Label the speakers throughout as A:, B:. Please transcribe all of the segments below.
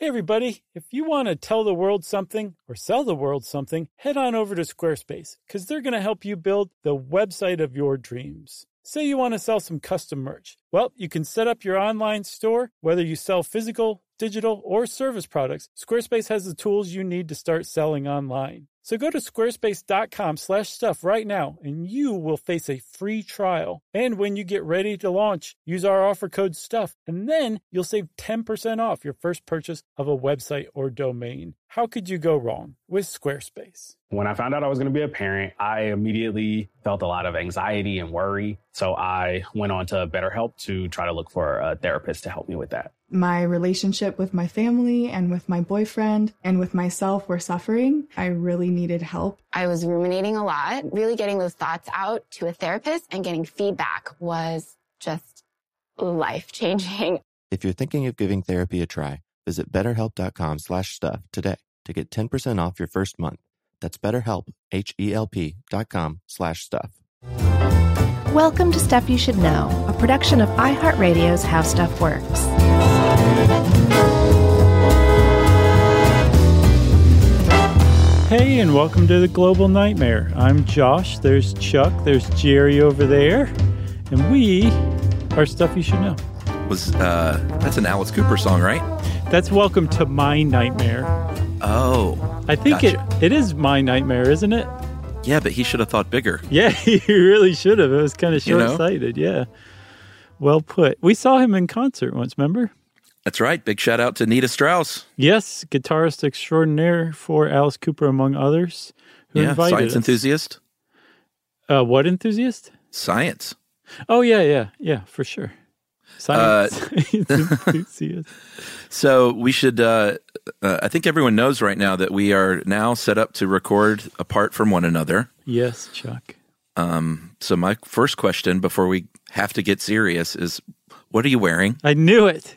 A: Hey everybody, if you want to tell the world something or sell the world something, head on over to Squarespace because they're going to help you build the website of your dreams. Say you want to sell some custom merch. Well, you can set up your online store, whether you sell physical, digital, or service products. Squarespace has the tools you need to start selling online. So go to squarespace.com/stuff right now and you will face a free trial. And when you get ready to launch, use our offer code STUFF and then you'll save 10% off your first purchase of a website or domain. How could you go wrong with Squarespace?
B: When I found out I was going to be a parent, I immediately felt a lot of anxiety and worry. So I went on to BetterHelp to try to look for a therapist to help me with that.
C: My relationship with my family and with my boyfriend and with myself were suffering. I really needed help.
D: I was ruminating a lot. Really getting those thoughts out to a therapist and getting feedback was just life-changing.
E: If you're thinking of giving therapy a try, visit betterhelp.com/stuff today to get 10% off your first month. That's BetterHelp, HELP.com/stuff.
F: Welcome to Stuff You Should Know, a production of iHeartRadio's How Stuff Works.
A: Hey, and welcome to the Global Nightmare. I'm Josh, there's Chuck, there's Jerry over there, and we are Stuff You Should Know.
G: That's an Alice Cooper song, right?
A: That's Welcome to My Nightmare.
G: Oh,
A: I think
G: gotcha.
A: it is My Nightmare, isn't it?
G: Yeah, but he should have thought bigger.
A: Yeah, he really should have. It was kind of short-sighted, yeah. Well put. We saw him in concert once, remember?
G: That's right. Big shout out to Nita Strauss.
A: Yes, guitarist extraordinaire for Alice Cooper, among others, who invited
G: science
A: us.
G: Enthusiast.
A: What enthusiast?
G: Science.
A: Oh, yeah, for sure. Science enthusiast.
G: So we should, I think everyone knows right now that we are now set up to record apart from one another.
A: Yes, Chuck.
G: So my first question before we have to get serious is, what are you wearing?
A: I knew it.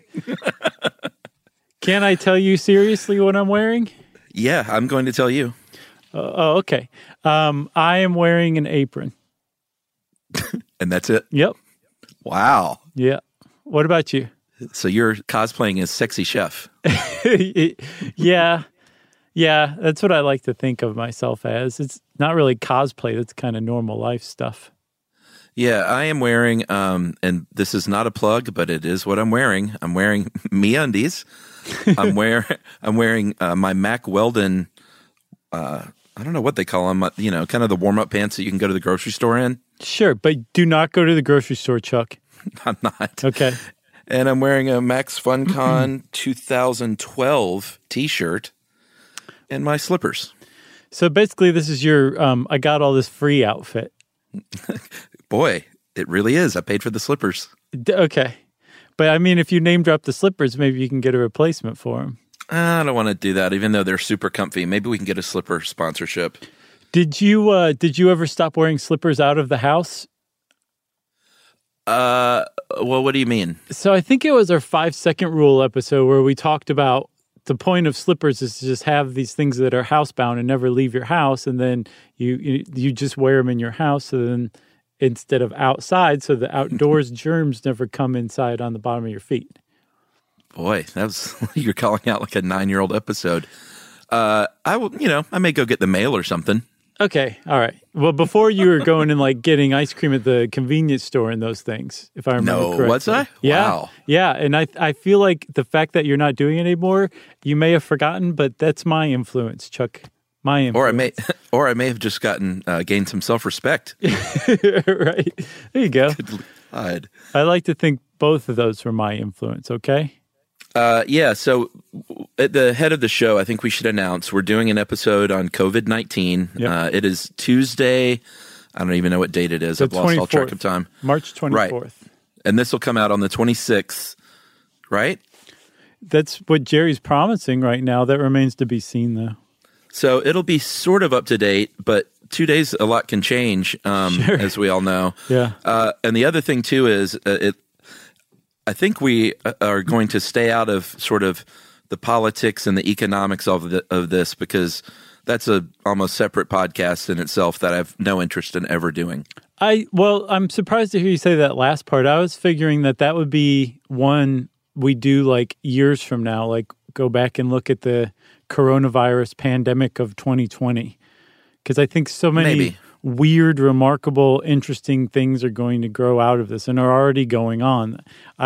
A: Can I tell you seriously what I'm wearing?
G: Yeah, I'm going to tell you.
A: Okay. I am wearing an apron.
G: And that's it?
A: Yep.
G: Wow.
A: Yeah. What about you?
G: So you're cosplaying as Sexy Chef.
A: Yeah, that's what I like to think of myself as. It's not really cosplay. That's kind of normal life stuff.
G: Yeah, I am wearing, and this is not a plug, but it is what I'm wearing. I'm wearing MeUndies. I'm wearing my Mack Weldon, I don't know what they call them, kind of the warm-up pants that you can go to the grocery store in.
A: Sure, but do not go to the grocery store, Chuck.
G: I'm not.
A: Okay.
G: And I'm wearing a Max FunCon 2012 t-shirt and my slippers.
A: So basically this is your I got all this free outfit.
G: Boy, it really is. I paid for the slippers.
A: Okay. But I mean, if you name drop the slippers, maybe you can get a replacement for them.
G: I don't want to do that, even though they're super comfy. Maybe we can get a slipper sponsorship.
A: Did you ever stop wearing slippers out of the house?
G: Well, what do you mean?
A: So I think it was our 5-second rule episode where we talked about the point of slippers is to just have these things that are housebound and never leave your house, and then you just wear them in your house, so then instead of outside, so the outdoors germs never come inside on the bottom of your feet.
G: Boy, you're calling out like a 9-year-old episode. I may go get the mail or something.
A: Okay, all right. Well, before you were going and like getting ice cream at the convenience store and those things, if I remember correctly.
G: No, was I?
A: Yeah,
G: wow.
A: Yeah, and I feel like the fact that you're not doing it anymore, you may have forgotten, but that's my influence, Chuck. My influence.
G: Or I may have just gained some self-respect.
A: Right. There you go.
G: Good God.
A: I like to think both of those were my influence, okay?
G: Yeah, so at the head of the show, I think we should announce we're doing an episode on COVID-19.
A: Yep.
G: It is Tuesday. I don't even know what date it is. I've lost all track of time.
A: March 24th.
G: Right. And this will come out on the 26th, right?
A: That's what Jerry's promising right now. That remains to be seen, though.
G: So it'll be sort of up to date, but 2 days, a lot can change,
A: Sure.
G: as we all know.
A: Yeah.
G: And the other thing, too, is I think we are going to stay out of sort of the politics and the economics of this, because that's a almost separate podcast in itself that I have no interest in ever doing.
A: I'm surprised to hear you say that last part. I was figuring that would be one we do like years from now, like go back and look at the coronavirus pandemic of 2020. Because I think so many weird, remarkable, interesting things are going to grow out of this and are already going on.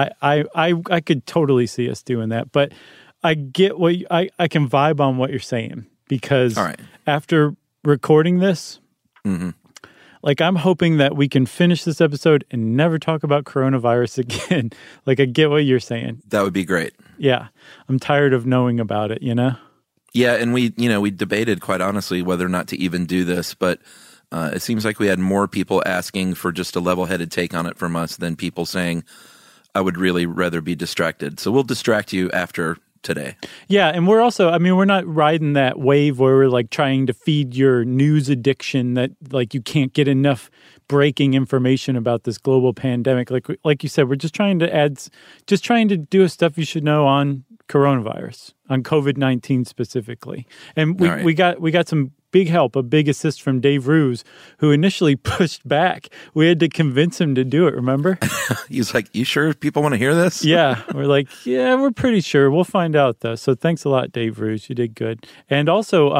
A: I could totally see us doing that. But I get what I can vibe on what you're saying, because after recording this, like, I'm hoping that we can finish this episode and never talk about coronavirus again. Like, I get what you're saying.
G: That would be great.
A: Yeah. I'm tired of knowing about it, you know?
G: Yeah, and we debated, quite honestly, whether or not to even do this, but it seems like we had more people asking for just a level-headed take on it from us than people saying, I would really rather be distracted. So we'll distract you after today.
A: Yeah, and we're also, we're not riding that wave where we're like trying to feed your news addiction that like you can't get enough breaking information about this global pandemic. Like you said, we're just trying to do a stuff you should know on coronavirus, on COVID-19 specifically. And we got some big help, a big assist from Dave Ruse, who initially pushed back. We had to convince him to do it, remember?
G: He's like, you sure people want to hear this?
A: Yeah. We're like, yeah, we're pretty sure. We'll find out, though. So thanks a lot, Dave Ruse. You did good. And also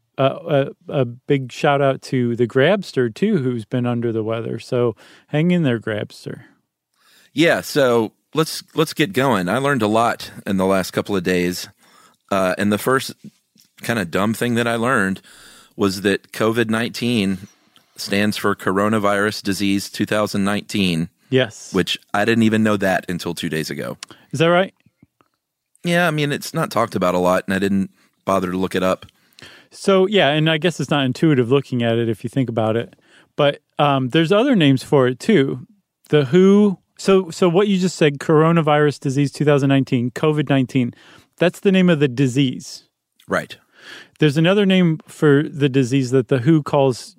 A: a big shout out to the Grabster, too, who's been under the weather. So hang in there, Grabster.
G: Yeah, so let's get going. I learned a lot in the last couple of days. And the first kind of dumb thing that I learned was that COVID-19 stands for Coronavirus Disease 2019.
A: Yes.
G: Which I didn't even know that until 2 days ago.
A: Is that right?
G: Yeah, it's not talked about a lot, and I didn't bother to look it up.
A: So, yeah, and I guess it's not intuitive looking at it if you think about it. But there's other names for it, too. The WHO. So what you just said, Coronavirus Disease 2019, COVID-19, that's the name of the disease.
G: Right.
A: There's another name for the disease that the WHO calls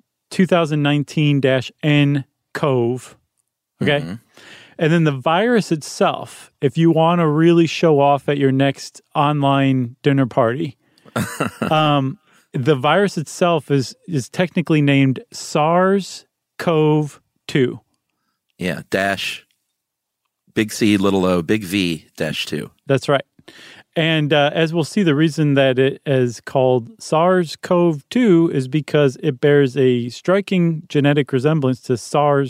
A: 2019-nCoV. Okay? Mm-hmm. And then the virus itself, if you want to really show off at your next online dinner party, the virus itself is technically named SARS-CoV-2.
G: Yeah, dash, big C, little o, big V, dash 2.
A: That's right. And as we'll see, the reason that it is called SARS-CoV-2 is because it bears a striking genetic resemblance to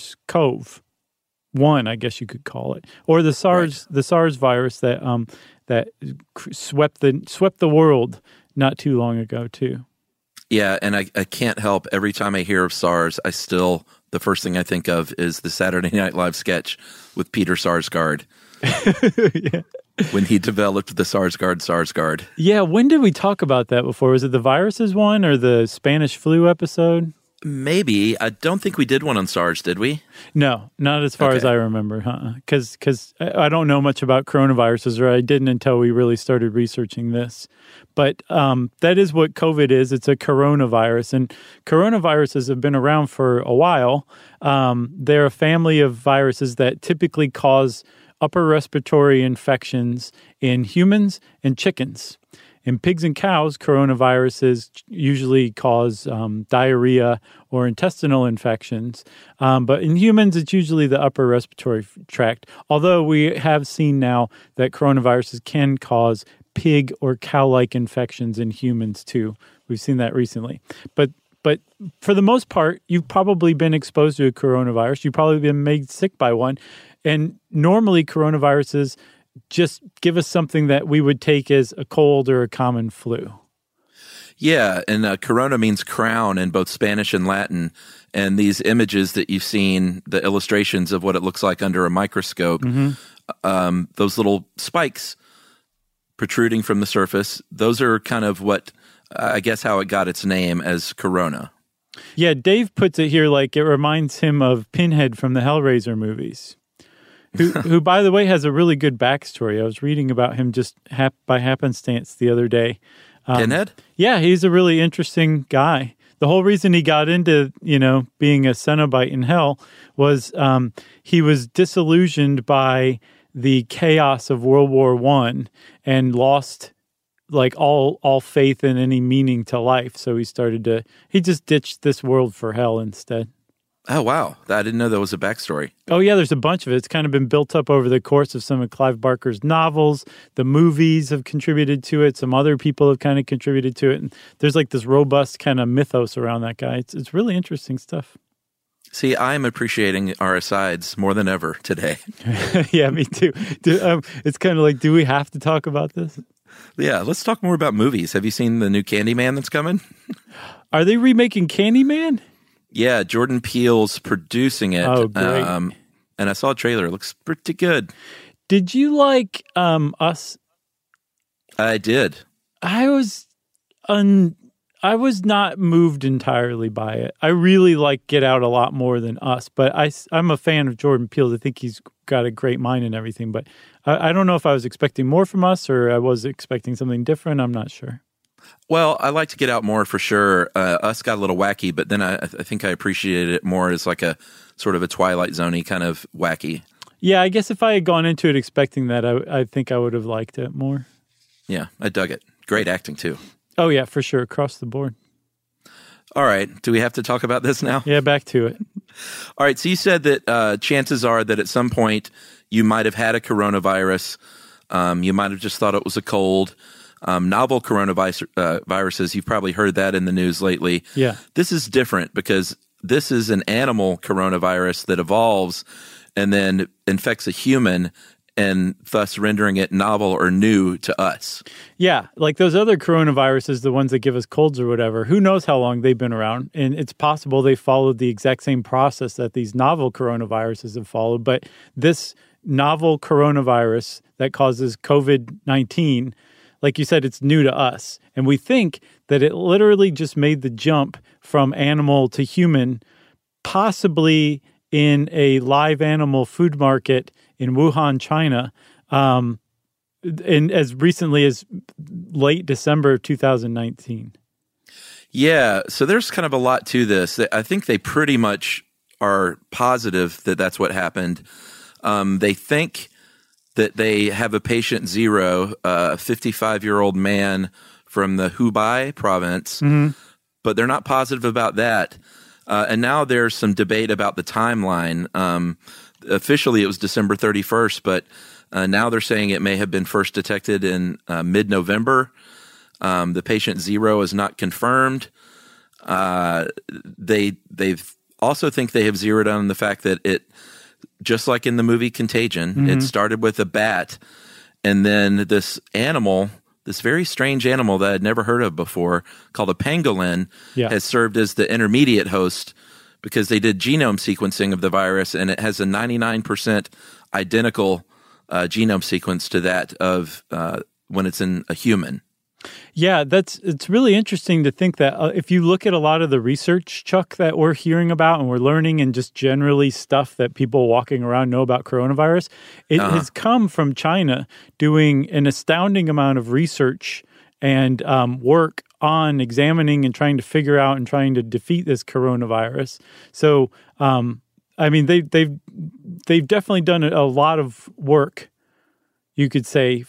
A: SARS-CoV-1, I guess you could call it, or the SARS virus that swept the world not too long ago too.
G: Yeah, and I can't help, every time I hear of SARS, the first thing I think of is the Saturday Night Live sketch with Peter Sarsgaard. Yeah. When he developed the SARSGuard.
A: Yeah, when did we talk about that before? Was it the viruses one or the Spanish flu episode?
G: Maybe. I don't think we did one on SARS, did we?
A: No, not as far as I remember, because I don't know much about coronaviruses, or I didn't until we really started researching this. But that is what COVID is. It's a coronavirus, and coronaviruses have been around for a while. They're a family of viruses that typically cause upper respiratory infections in humans and chickens. In pigs and cows, coronaviruses usually cause diarrhea or intestinal infections. But in humans, it's usually the upper respiratory tract. Although we have seen now that coronaviruses can cause pig or cow-like infections in humans too. We've seen that recently. But for the most part, you've probably been exposed to a coronavirus. You've probably been made sick by one. And normally coronaviruses just give us something that we would take as a cold or a common flu.
G: Yeah, and corona means crown in both Spanish and Latin. And these images that you've seen, the illustrations of what it looks like under a microscope, those little spikes protruding from the surface, those are kind of what, I guess, how it got its name as corona.
A: Yeah, Dave puts it here like it reminds him of Pinhead from the Hellraiser movies. Who, by the way, has a really good backstory. I was reading about him just by happenstance the other day.
G: Pinhead?
A: Yeah, he's a really interesting guy. The whole reason he got into, being a Cenobite in hell was he was disillusioned by the chaos of World War I and lost like all faith in any meaning to life. So he just ditched this world for hell instead.
G: Oh, wow. I didn't know there was a backstory.
A: Oh, yeah, there's a bunch of it. It's kind of been built up over the course of some of Clive Barker's novels. The movies have contributed to it. Some other people have kind of contributed to it. And there's like this robust kind of mythos around that guy. It's really interesting stuff.
G: See, I'm appreciating our asides more than ever today.
A: Yeah, me too. It's kind of like, do we have to talk about this?
G: Yeah, let's talk more about movies. Have you seen the new Candyman that's coming?
A: Are they remaking Candyman?
G: Yeah, Jordan Peele's producing it.
A: Oh, great.
G: And I saw a trailer. It looks pretty good.
A: Did you like Us?
G: I did.
A: I was not moved entirely by it. I really like Get Out a lot more than Us, but I'm a fan of Jordan Peele. I think he's got a great mind and everything, but I don't know if I was expecting more from Us or I was expecting something different. I'm not sure.
G: Well, I like to Get Out more for sure. Us got a little wacky, but then I think I appreciated it more as like a sort of a Twilight Zone-y kind of wacky.
A: Yeah, I guess if I had gone into it expecting that, I think I would have liked it more.
G: Yeah, I dug it. Great acting too.
A: Oh, yeah, for sure. Across the board.
G: All right. Do we have to talk about this now?
A: Yeah, back to it.
G: All right. So you said that chances are that at some point you might have had a coronavirus. You might have just thought it was a cold. Novel coronaviruses, you've probably heard that in the news lately.
A: Yeah.
G: This is different because this is an animal coronavirus that evolves and then infects a human and thus rendering it novel or new to us.
A: Yeah, like those other coronaviruses, the ones that give us colds or whatever, who knows how long they've been around. And it's possible they followed the exact same process that these novel coronaviruses have followed. But this novel coronavirus that causes COVID-19, like you said, it's new to us. And we think that it literally just made the jump from animal to human, possibly in a live animal food market in Wuhan, China, and as recently as late December of 2019.
G: Yeah, so there's kind of a lot to this. I think they pretty much are positive that that's what happened. They think that they have a patient zero, a 55-year-old man from the Hubei province, but they're not positive about that. And now there's some debate about the timeline. Officially, it was December 31st, but now they're saying it may have been first detected in mid-November. The patient zero is not confirmed. They've also think they have zeroed on the fact that it, just like in the movie Contagion, it started with a bat, and then this animal, this very strange animal that I'd never heard of before, called a pangolin, has served as the intermediate host because they did genome sequencing of the virus, and it has a 99% identical genome sequence to that of when it's in a human.
A: Yeah, it's really interesting to think that if you look at a lot of the research, Chuck, that we're hearing about and we're learning and just generally stuff that people walking around know about coronavirus, it has come from China doing an astounding amount of research and work on examining and trying to figure out and trying to defeat this coronavirus. So, I mean, they've definitely done a lot of work, you could say,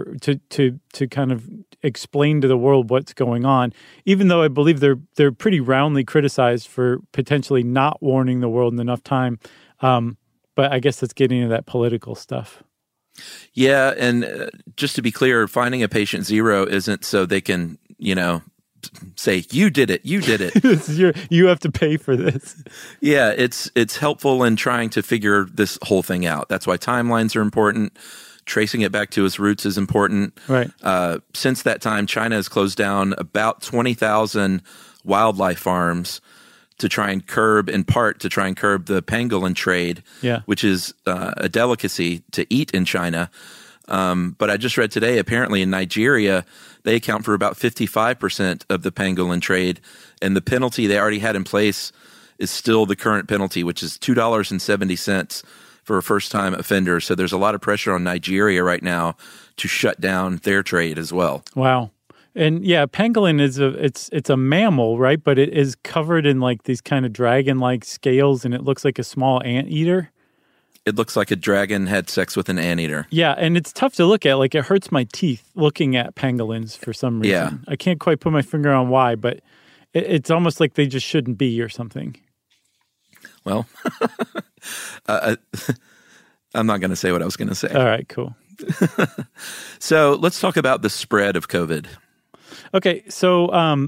A: to kind of explain to the world what's going on, even though I believe they're pretty roundly criticized for potentially not warning the world in enough time. But I guess that's getting into that political stuff.
G: Yeah, and just to be clear, finding a patient zero isn't so they can, say, you did it.
A: You have to pay for this.
G: Yeah, it's helpful in trying to figure this whole thing out. That's why timelines are important. Tracing it back to its roots is important.
A: Right.
G: Since that time, China has closed down about 20,000 wildlife farms to try and curb the pangolin trade, which is a delicacy to eat in China. But I just read today, apparently in Nigeria, they account for about 55% of the pangolin trade, and the penalty they already had in place is still the current penalty, which is $2.70 for a first-time offender. So there's a lot of pressure on Nigeria right now to shut down their trade as well.
A: Wow. And yeah, pangolin it's a mammal, right? But it is covered in like these kind of dragon-like scales, and it looks like a small anteater.
G: It looks like a dragon had sex with an anteater.
A: Yeah, and it's tough to look at. Like, it hurts my teeth looking at pangolins for some reason.
G: Yeah.
A: I can't quite put my finger on why, but it's almost like they just shouldn't be or something.
G: Well, I'm not going to say what I was going to say.
A: All right, cool.
G: So let's talk about the spread of COVID.
A: Okay, so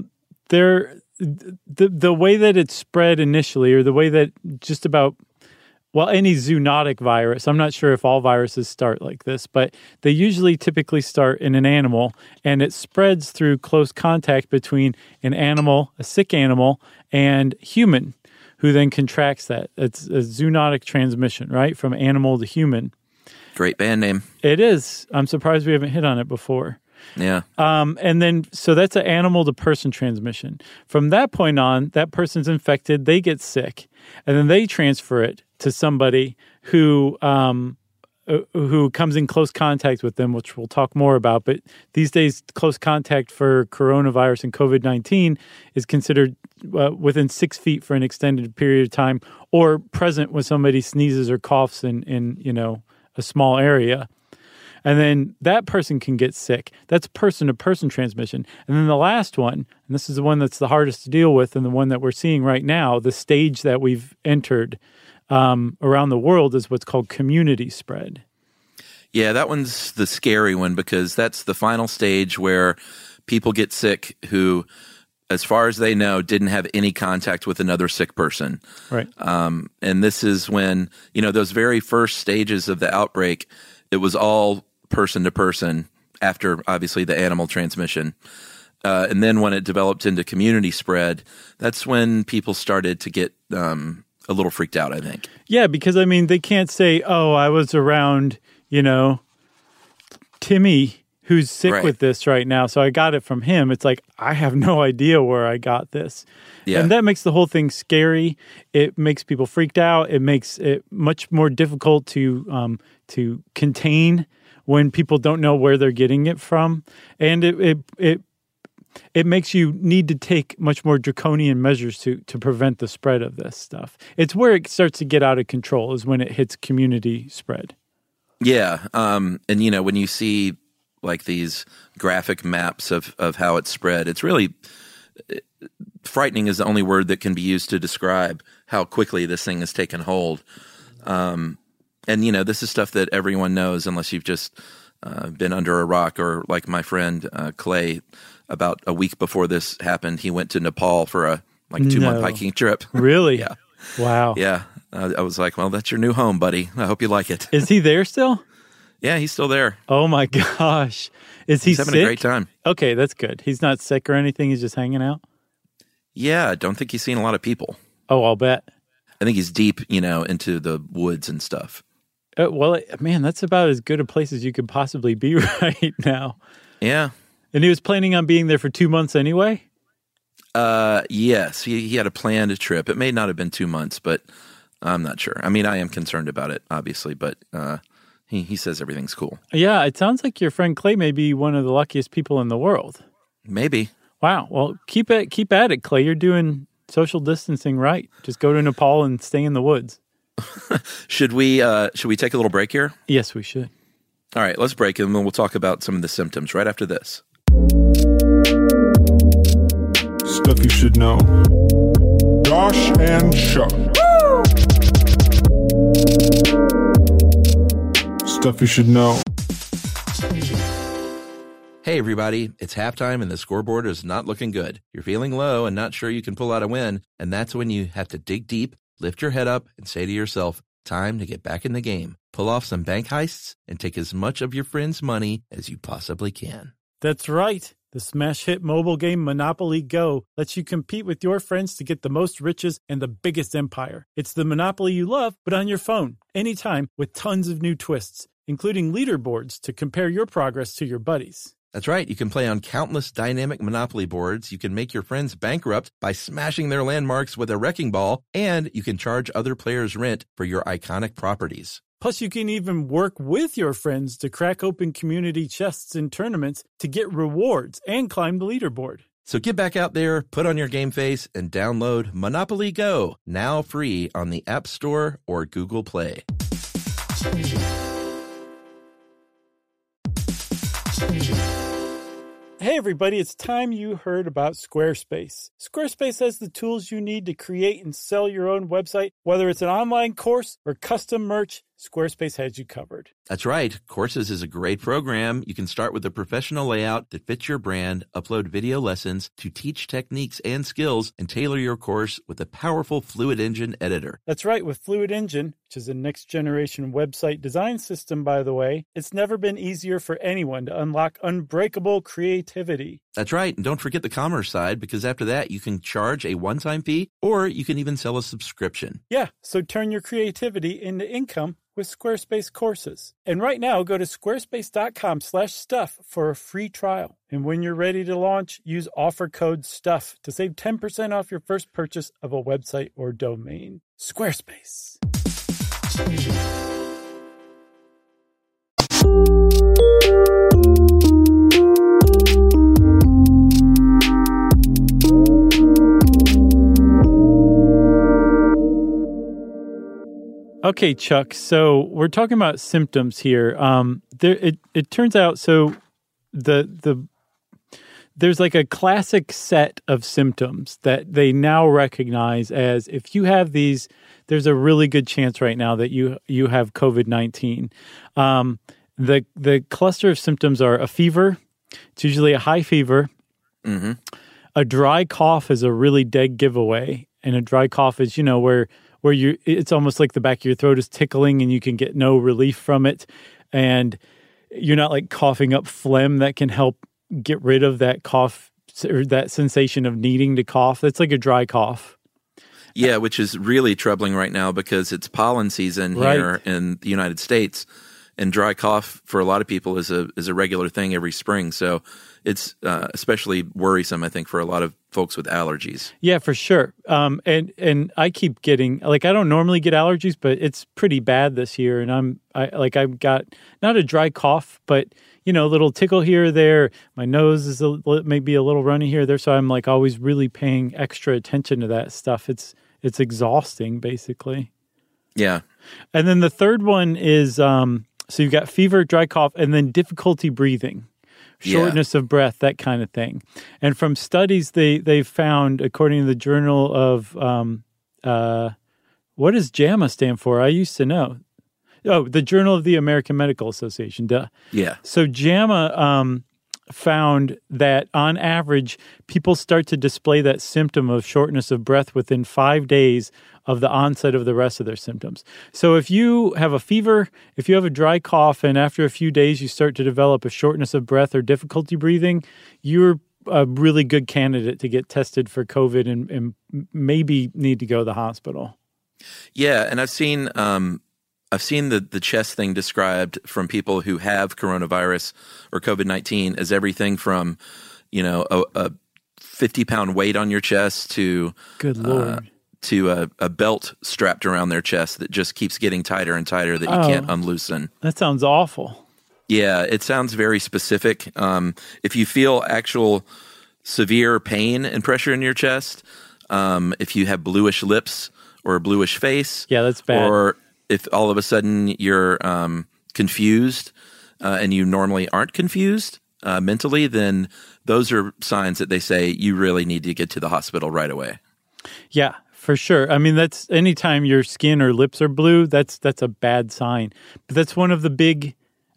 A: the way that it spread initially, or the way that just about, well, any zoonotic virus, I'm not sure if all viruses start like this, but they usually typically start in an animal, and it spreads through close contact between an animal, a sick animal, and human, who then contracts that. It's a zoonotic transmission, right, from animal to human.
G: Great band name.
A: It is. I'm surprised we haven't hit on it before.
G: Yeah.
A: And then, so that's an animal to person transmission. From that point on, that person's infected, they get sick, and then they transfer it to somebody who comes in close contact with them, which we'll talk more about. But these days, close contact for coronavirus and COVID-19 is considered within 6 feet for an extended period of time, or present when somebody sneezes or coughs in a small area. And then that person can get sick. That's person-to-person transmission. And then the last one, and this is the one that's the hardest to deal with and the one that we're seeing right now, the stage that we've entered around the world, is what's called community spread.
G: Yeah, that one's the scary one, because that's the final stage where people get sick who, as far as they know, didn't have any contact with another sick person.
A: Right.
G: And this is when, those very first stages of the outbreak, it was all person to person after, obviously, the animal transmission. And then when it developed into community spread, that's when people started to get a little freaked out, I think.
A: Yeah, because, they can't say, oh, I was around, Timmy, who's sick with this right now, so I got it from him. It's like, I have no idea where I got this. Yeah. And that makes the whole thing scary. It makes people freaked out. It makes it much more difficult to contain when people don't know where they're getting it from. And it makes you need to take much more draconian measures to prevent the spread of this stuff. It's where it starts to get out of control, is when it hits community spread.
G: Yeah. And, when you see like these graphic maps of how it's spread, it's really frightening is the only word that can be used to describe how quickly this thing has taken hold. And, this is stuff that everyone knows, unless you've just been under a rock, or like my friend Clay, about a week before this happened, he went to Nepal for a 2-month hiking trip.
A: Really?
G: Yeah.
A: Wow.
G: Yeah. I was like, well, that's your new home, buddy. I hope you like it.
A: Is he there still?
G: Yeah, he's still there.
A: Oh my gosh. He's
G: having
A: sick?
G: a great time.
A: Okay, that's good. He's not sick or anything. He's just hanging out?
G: Yeah, I don't think he's seen a lot of people.
A: Oh, I'll bet.
G: I think he's deep, into the woods and stuff.
A: Well, man, that's about as good a place as you could possibly be right now.
G: Yeah.
A: And he was planning on being there for 2 months anyway?
G: Yes, he had a planned trip. It may not have been 2 months, but I'm not sure. I am concerned about it, obviously, but he says everything's cool.
A: Yeah, it sounds like your friend Clay may be one of the luckiest people in the world.
G: Maybe.
A: Wow. Well, keep at it, Clay. You're doing social distancing right. Just go to Nepal and stay in the woods.
G: Should we take a little break here?
A: Yes, we should.
G: All right, let's break, and then we'll talk about some of the symptoms right after this.
H: Stuff you should know. Josh and Chuck. Stuff you should know.
G: Hey, everybody, it's halftime and the scoreboard is not looking good. You're feeling low and not sure you can pull out a win, and that's when you have to dig deep, lift your head up, and say to yourself, time to get back in the game. Pull off some bank heists and take as much of your friends' money as you possibly can.
A: That's right. The smash hit mobile game Monopoly Go lets you compete with your friends to get the most riches and the biggest empire. It's the Monopoly you love, but on your phone, anytime, with tons of new twists, including leaderboards to compare your progress to your buddies.
G: That's right. You can play on countless dynamic Monopoly boards. You can make your friends bankrupt by smashing their landmarks with a wrecking ball, and you can charge other players rent for your iconic properties.
A: Plus, you can even work with your friends to crack open community chests in tournaments to get rewards and climb the leaderboard.
G: So get back out there, put on your game face, and download Monopoly Go, now free on the App Store or Google Play.
A: Hey everybody, it's time you heard about Squarespace. Squarespace has the tools you need to create and sell your own website. Whether it's an online course or custom merch, Squarespace has you covered.
G: That's right. Courses is a great program. You can start with a professional layout that fits your brand, upload video lessons to teach techniques and skills, and tailor your course with a powerful Fluid Engine editor.
A: That's right. With Fluid Engine, which is a next-generation website design system, by the way, it's never been easier for anyone to unlock unbreakable creativity.
G: That's right. And don't forget the commerce side, because after that, you can charge a one-time fee, or you can even sell a subscription.
A: Yeah, so turn your creativity into income with Squarespace courses. And right now, go to squarespace.com/stuff for a free trial. And when you're ready to launch, use offer code STUFF to save 10% off your first purchase of a website or domain. Squarespace. Okay, Chuck. So we're talking about symptoms here. It turns out so there's like a classic set of symptoms that they now recognize as if you have these, there's a really good chance right now that you have COVID-19. The cluster of symptoms are a fever. It's usually a high fever. Mm-hmm. A dry cough is a really dead giveaway, and a dry cough is where it's almost like the back of your throat is tickling and you can get no relief from it. And you're not like coughing up phlegm that can help get rid of that cough or that sensation of needing to cough. That's like a dry cough.
G: Yeah, which is really troubling right now because it's pollen season here in the United States. And dry cough for a lot of people is a regular thing every spring. So it's especially worrisome, I think, for a lot of folks with allergies.
A: Yeah, for sure. And I keep getting, I don't normally get allergies, but it's pretty bad this year. And I've got not a dry cough, but a little tickle here or there. My nose is maybe a little runny here or there. So I'm always really paying extra attention to that stuff. It's exhausting, basically.
G: Yeah.
A: And then the third one is, so you've got fever, dry cough, and then difficulty breathing, shortness of breath, that kind of thing. And from studies they've found, according to the Journal of, what does JAMA stand for? I used to know. Oh, the Journal of the American Medical Association, duh.
G: Yeah.
A: So JAMA found that on average, people start to display that symptom of shortness of breath within 5 days of the onset of the rest of their symptoms. So if you have a fever, if you have a dry cough, and after a few days you start to develop a shortness of breath or difficulty breathing, you're a really good candidate to get tested for COVID and maybe need to go to the hospital.
G: Yeah, and I've seen the chest thing described from people who have coronavirus or COVID-19 as everything from, a 50-pound weight on your chest to
A: good Lord.
G: To a belt strapped around their chest that just keeps getting tighter and tighter that you can't unloosen.
A: That sounds awful.
G: Yeah, it sounds very specific. If you feel actual severe pain and pressure in your chest, if you have bluish lips or a bluish face,
A: yeah, that's bad.
G: Or if all of a sudden you're confused and you normally aren't confused mentally, then those are signs that they say you really need to get to the hospital right away.
A: Yeah, for sure. I mean, that's anytime your skin or lips are blue, that's a bad sign. But that's one of the big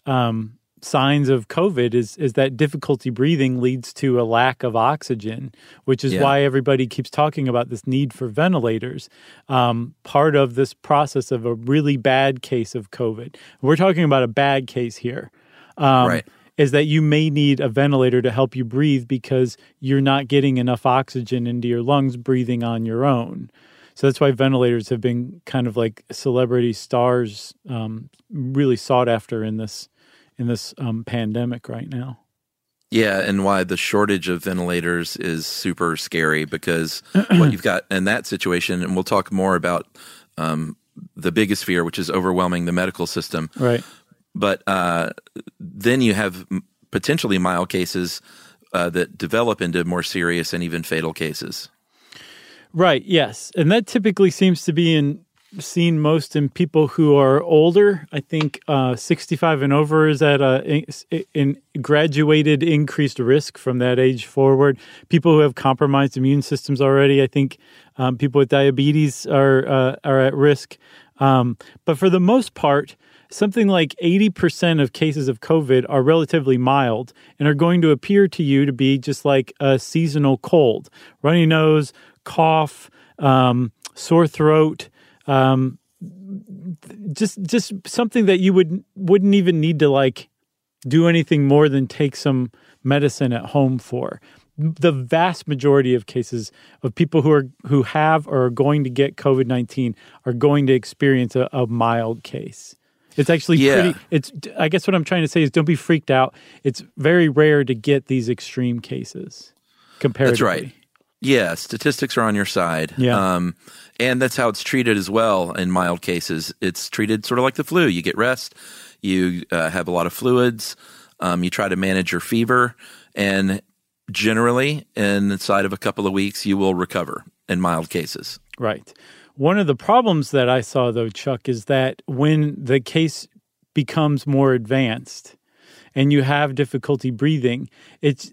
A: signs of COVID is that difficulty breathing leads to a lack of oxygen, which is why everybody keeps talking about this need for ventilators. Part of this process of a really bad case of COVID. We're talking about a bad case here.
G: Right.
A: Is that you may need a ventilator to help you breathe because you're not getting enough oxygen into your lungs breathing on your own. So that's why ventilators have been kind of like celebrity stars, really sought after in this pandemic right now.
G: Yeah, and why the shortage of ventilators is super scary because what you've got in that situation, and we'll talk more about the biggest fear, which is overwhelming the medical system.
A: Right.
G: But then you have potentially mild cases that develop into more serious and even fatal cases.
A: Right, yes. And that typically seems to be in seen most in people who are older. I think 65 and over is at in graduated increased risk from that age forward. People who have compromised immune systems already, I think people with diabetes are at risk. But for the most part, something like 80% of cases of COVID are relatively mild and are going to appear to you to be just like a seasonal cold, runny nose, cough, sore throat, just something that you wouldn't even need to like do anything more than take some medicine at home for. The vast majority of cases of people who have or are going to get COVID-19 are going to experience a mild case. It's actually pretty. I guess what I'm trying to say is don't be freaked out. It's very rare to get these extreme cases comparatively.
G: That's right. Yeah, statistics are on your side.
A: Yeah.
G: And that's how it's treated as well in mild cases. It's treated sort of like the flu. You get rest, you have a lot of fluids, you try to manage your fever, and generally inside of a couple of weeks, you will recover in mild cases.
A: Right. One of the problems that I saw, though, Chuck, is that when the case becomes more advanced and you have difficulty breathing, it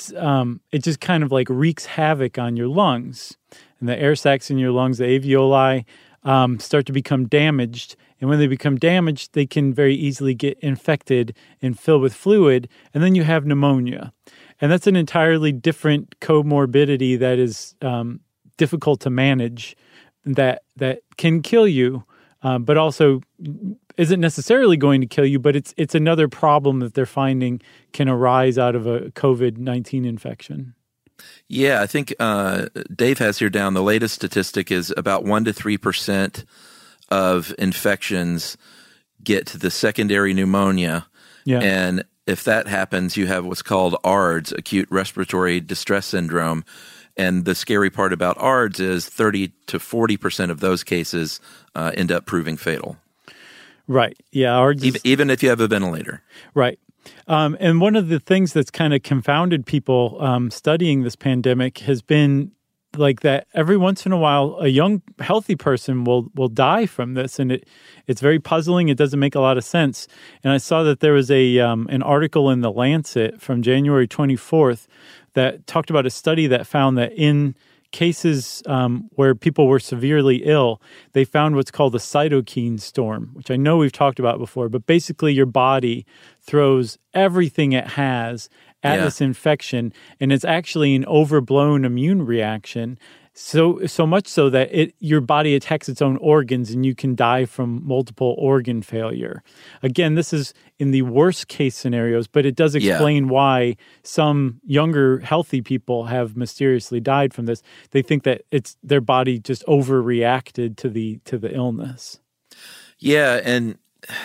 A: just kind of like wreaks havoc on your lungs. And the air sacs in your lungs, the alveoli, start to become damaged. And when they become damaged, they can very easily get infected and fill with fluid. And then you have pneumonia. And that's an entirely different comorbidity that is difficult to manage, that can kill you, but also isn't necessarily going to kill you, but it's another problem that they're finding can arise out of a COVID-19 infection.
G: Yeah, I think Dave has here down the latest statistic is about 1 to 3% of infections get to the secondary pneumonia. Yeah. And if that happens, you have what's called ARDS, acute respiratory distress syndrome. And the scary part about ARDS is 30 to 40% of those cases end up proving fatal.
A: Right. Yeah. ARDS
G: even if you have a ventilator.
A: Right. And one of the things that's kind of confounded people studying this pandemic has been like that every once in a while, a young, healthy person will die from this. And it's very puzzling. It doesn't make a lot of sense. And I saw that there was an article in The Lancet from January 24th that talked about a study that found that in cases where people were severely ill, they found what's called a cytokine storm, which I know we've talked about before, but basically your body throws everything it has at this infection, and it's actually an overblown immune reaction. So much so that your body attacks its own organs and you can die from multiple organ failure. Again, this is in the worst case scenarios, but it does explain why some younger, healthy people have mysteriously died from this. They think that it's their body just overreacted to the illness. Yeah,
G: and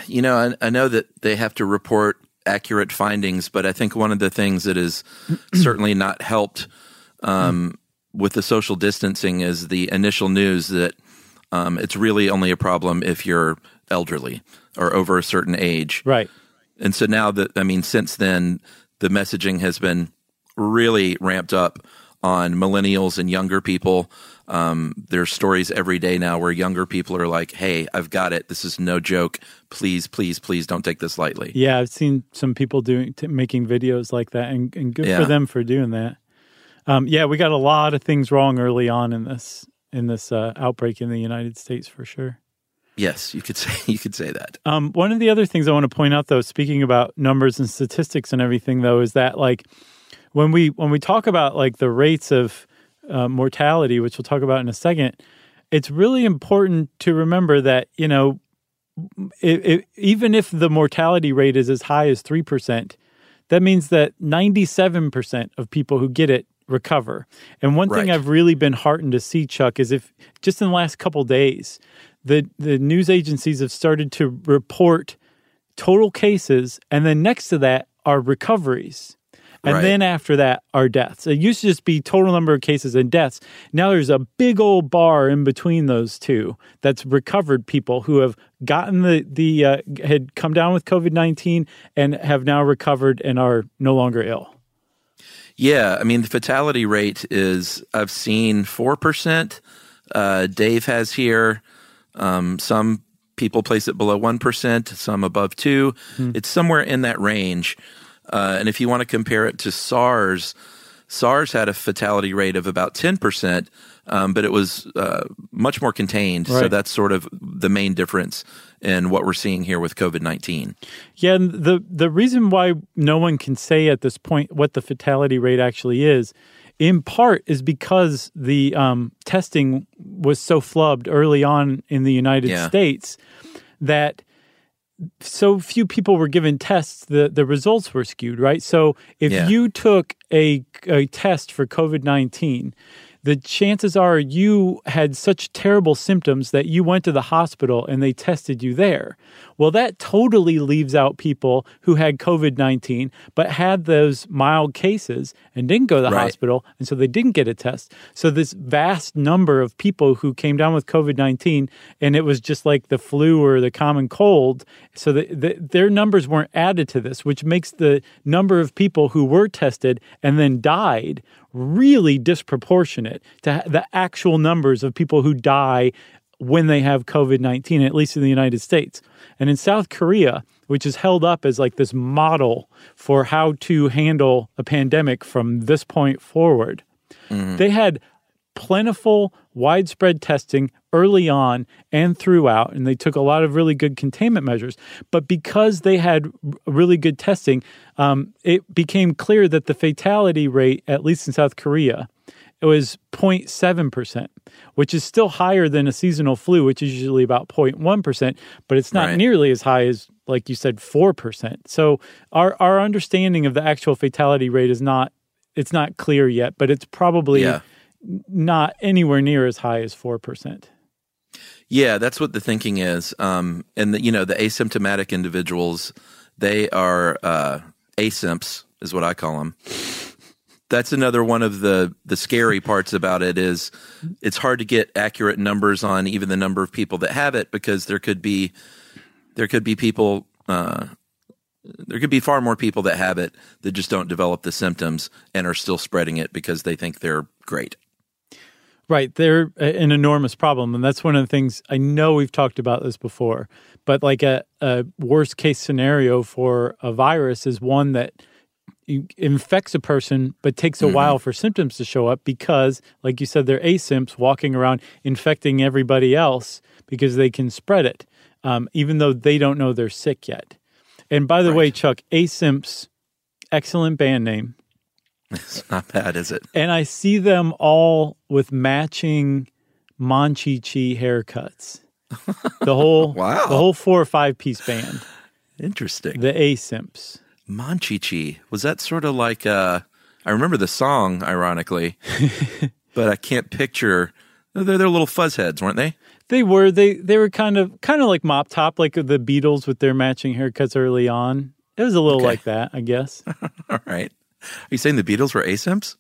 G: I know that they have to report accurate findings, but I think one of the things that is certainly not helped with the social distancing is the initial news that it's really only a problem if you're elderly or over a certain age.
A: Right.
G: And so now since then, the messaging has been really ramped up on millennials and younger people. There's stories every day now where younger people are like, hey, I've got it. This is no joke. Please, please, please don't take this lightly.
A: Yeah, I've seen some people making videos like that, and good for them for doing that. We got a lot of things wrong early on in this outbreak in the United States for sure.
G: Yes, you could say that.
A: One of the other things I want to point out, though, speaking about numbers and statistics and everything, though, is that like when we talk about like the rates of mortality, which we'll talk about in a second, it's really important to remember that even if the mortality rate is as high as 3%, that means that 97% of people who get it recover. And one thing I've really been heartened to see, Chuck, is if just in the last couple days, the news agencies have started to report total cases, and then next to that are recoveries. And then after that are deaths. It used to just be total number of cases and deaths. Now there's a big old bar in between those two that's recovered people who have gotten had come down with COVID-19 and have now recovered and are no longer ill.
G: Yeah, the fatality rate is, I've seen 4%. Dave has here Some people place it below 1%, some above 2%. It's somewhere in that range. And if you want to compare it to SARS had a fatality rate of about 10%, but it was much more contained. Right. So that's sort of the main difference in what we're seeing here with COVID-19.
A: Yeah, and the reason why no one can say at this point what the fatality rate actually is, in part, is because the testing was so flubbed early on in the United States that so few people were given tests, the results were skewed, right? So if you took a test for COVID-19, the chances are you had such terrible symptoms that you went to the hospital and they tested you there. Well, that totally leaves out people who had COVID-19 but had those mild cases and didn't go to the hospital, and so they didn't get a test. So this vast number of people who came down with COVID-19 and it was just like the flu or the common cold, so their numbers weren't added to this, which makes the number of people who were tested and then died really disproportionate to the actual numbers of people who die when they have COVID-19, at least in the United States. And in South Korea, which is held up as like this model for how to handle a pandemic from this point forward, they had plentiful, widespread testing early on and throughout, and they took a lot of really good containment measures. But because they had really good testing, it became clear that the fatality rate, at least in South Korea, it was 0.7%, which is still higher than a seasonal flu, which is usually about 0.1%, but it's not nearly as high as, like you said, 4%. So our understanding of the actual fatality rate is not clear yet, but it's probably not anywhere near as high as 4%.
G: Yeah, that's what the thinking is. And the asymptomatic individuals, they are asimps, is what I call them. That's another one of the scary parts about it is it's hard to get accurate numbers on even the number of people that have it, because there could be people there could be far more people that have it that just don't develop the symptoms and are still spreading it because they think they're great.
A: Right. They're an enormous problem. And that's one of the things, I know we've talked about this before, but like a worst case scenario for a virus is one that infects a person but takes a while for symptoms to show up because, like you said, they're asimps walking around infecting everybody else because they can spread it, even though they don't know they're sick yet. And by the way, Chuck, asimps, excellent band name.
G: It's not bad, is it?
A: And I see them all with matching Monchi-Chi haircuts. The whole the whole 4 or 5 piece band.
G: Interesting.
A: The asimps.
G: Monchi-Chi. Was that sort of like I remember the song, ironically, but I can't picture. They're little fuzzheads, weren't they? They were. They were kind of like Mop Top, like the Beatles with their matching haircuts early on. It was a little like that, I guess. All right. Are you saying the Beatles were asimps?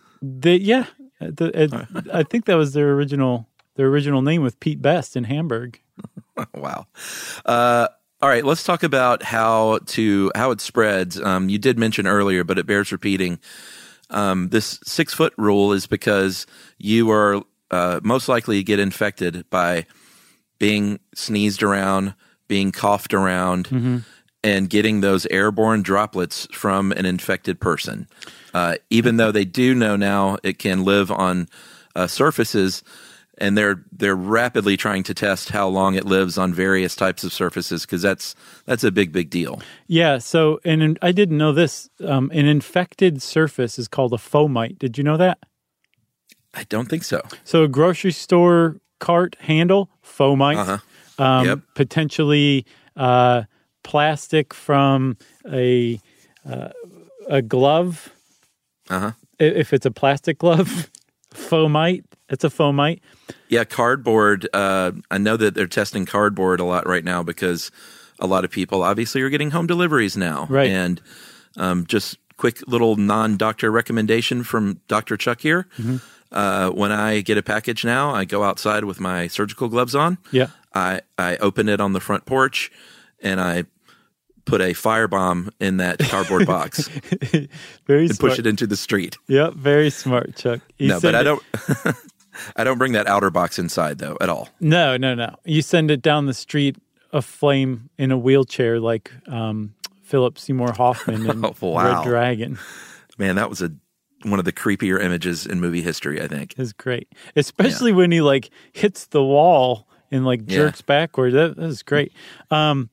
G: I think that was their original name with Pete Best in Hamburg. Wow. All right, let's talk about how it spreads. You did mention earlier, but it bears repeating. This 6-foot rule is because you are most likely to get infected by being sneezed around, being coughed around, and getting those airborne droplets from an infected person. Even though they do know now it can live on surfaces, and they're rapidly trying to test how long it lives on various types of surfaces, because that's a big deal. Yeah. So, and I didn't know this. An infected surface is called a fomite. Did you know that? I don't think so. So a grocery store cart handle, fomite. Potentially plastic from a glove. If it's a plastic glove, fomite. It's a fomite. Yeah, cardboard. I know that they're testing cardboard a lot right now because a lot of people obviously are getting home deliveries now. Right. And just quick little non-doctor recommendation from Dr. Chuck here. When I get a package now, I go outside with my surgical gloves on. Yeah. I open it on the front porch and I put a firebomb in that cardboard box and push it into the street. Yep, very smart, Chuck. But I don't. I don't bring that outer box inside, though, at all.
A: No. You send it down the street aflame in a wheelchair like Philip Seymour Hoffman in Red Dragon.
G: Man, that was one of the creepier images in movie history, I think.
A: It's great. Especially when he like hits the wall and like jerks backwards. That was great. There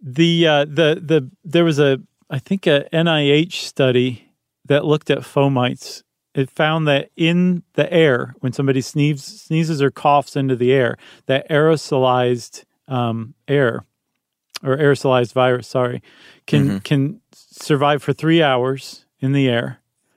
A: was a NIH study that looked at fomites. It found that in the air, when somebody sneezes or coughs into the air, that aerosolized air or aerosolized virus, can survive for 3 hours in the air,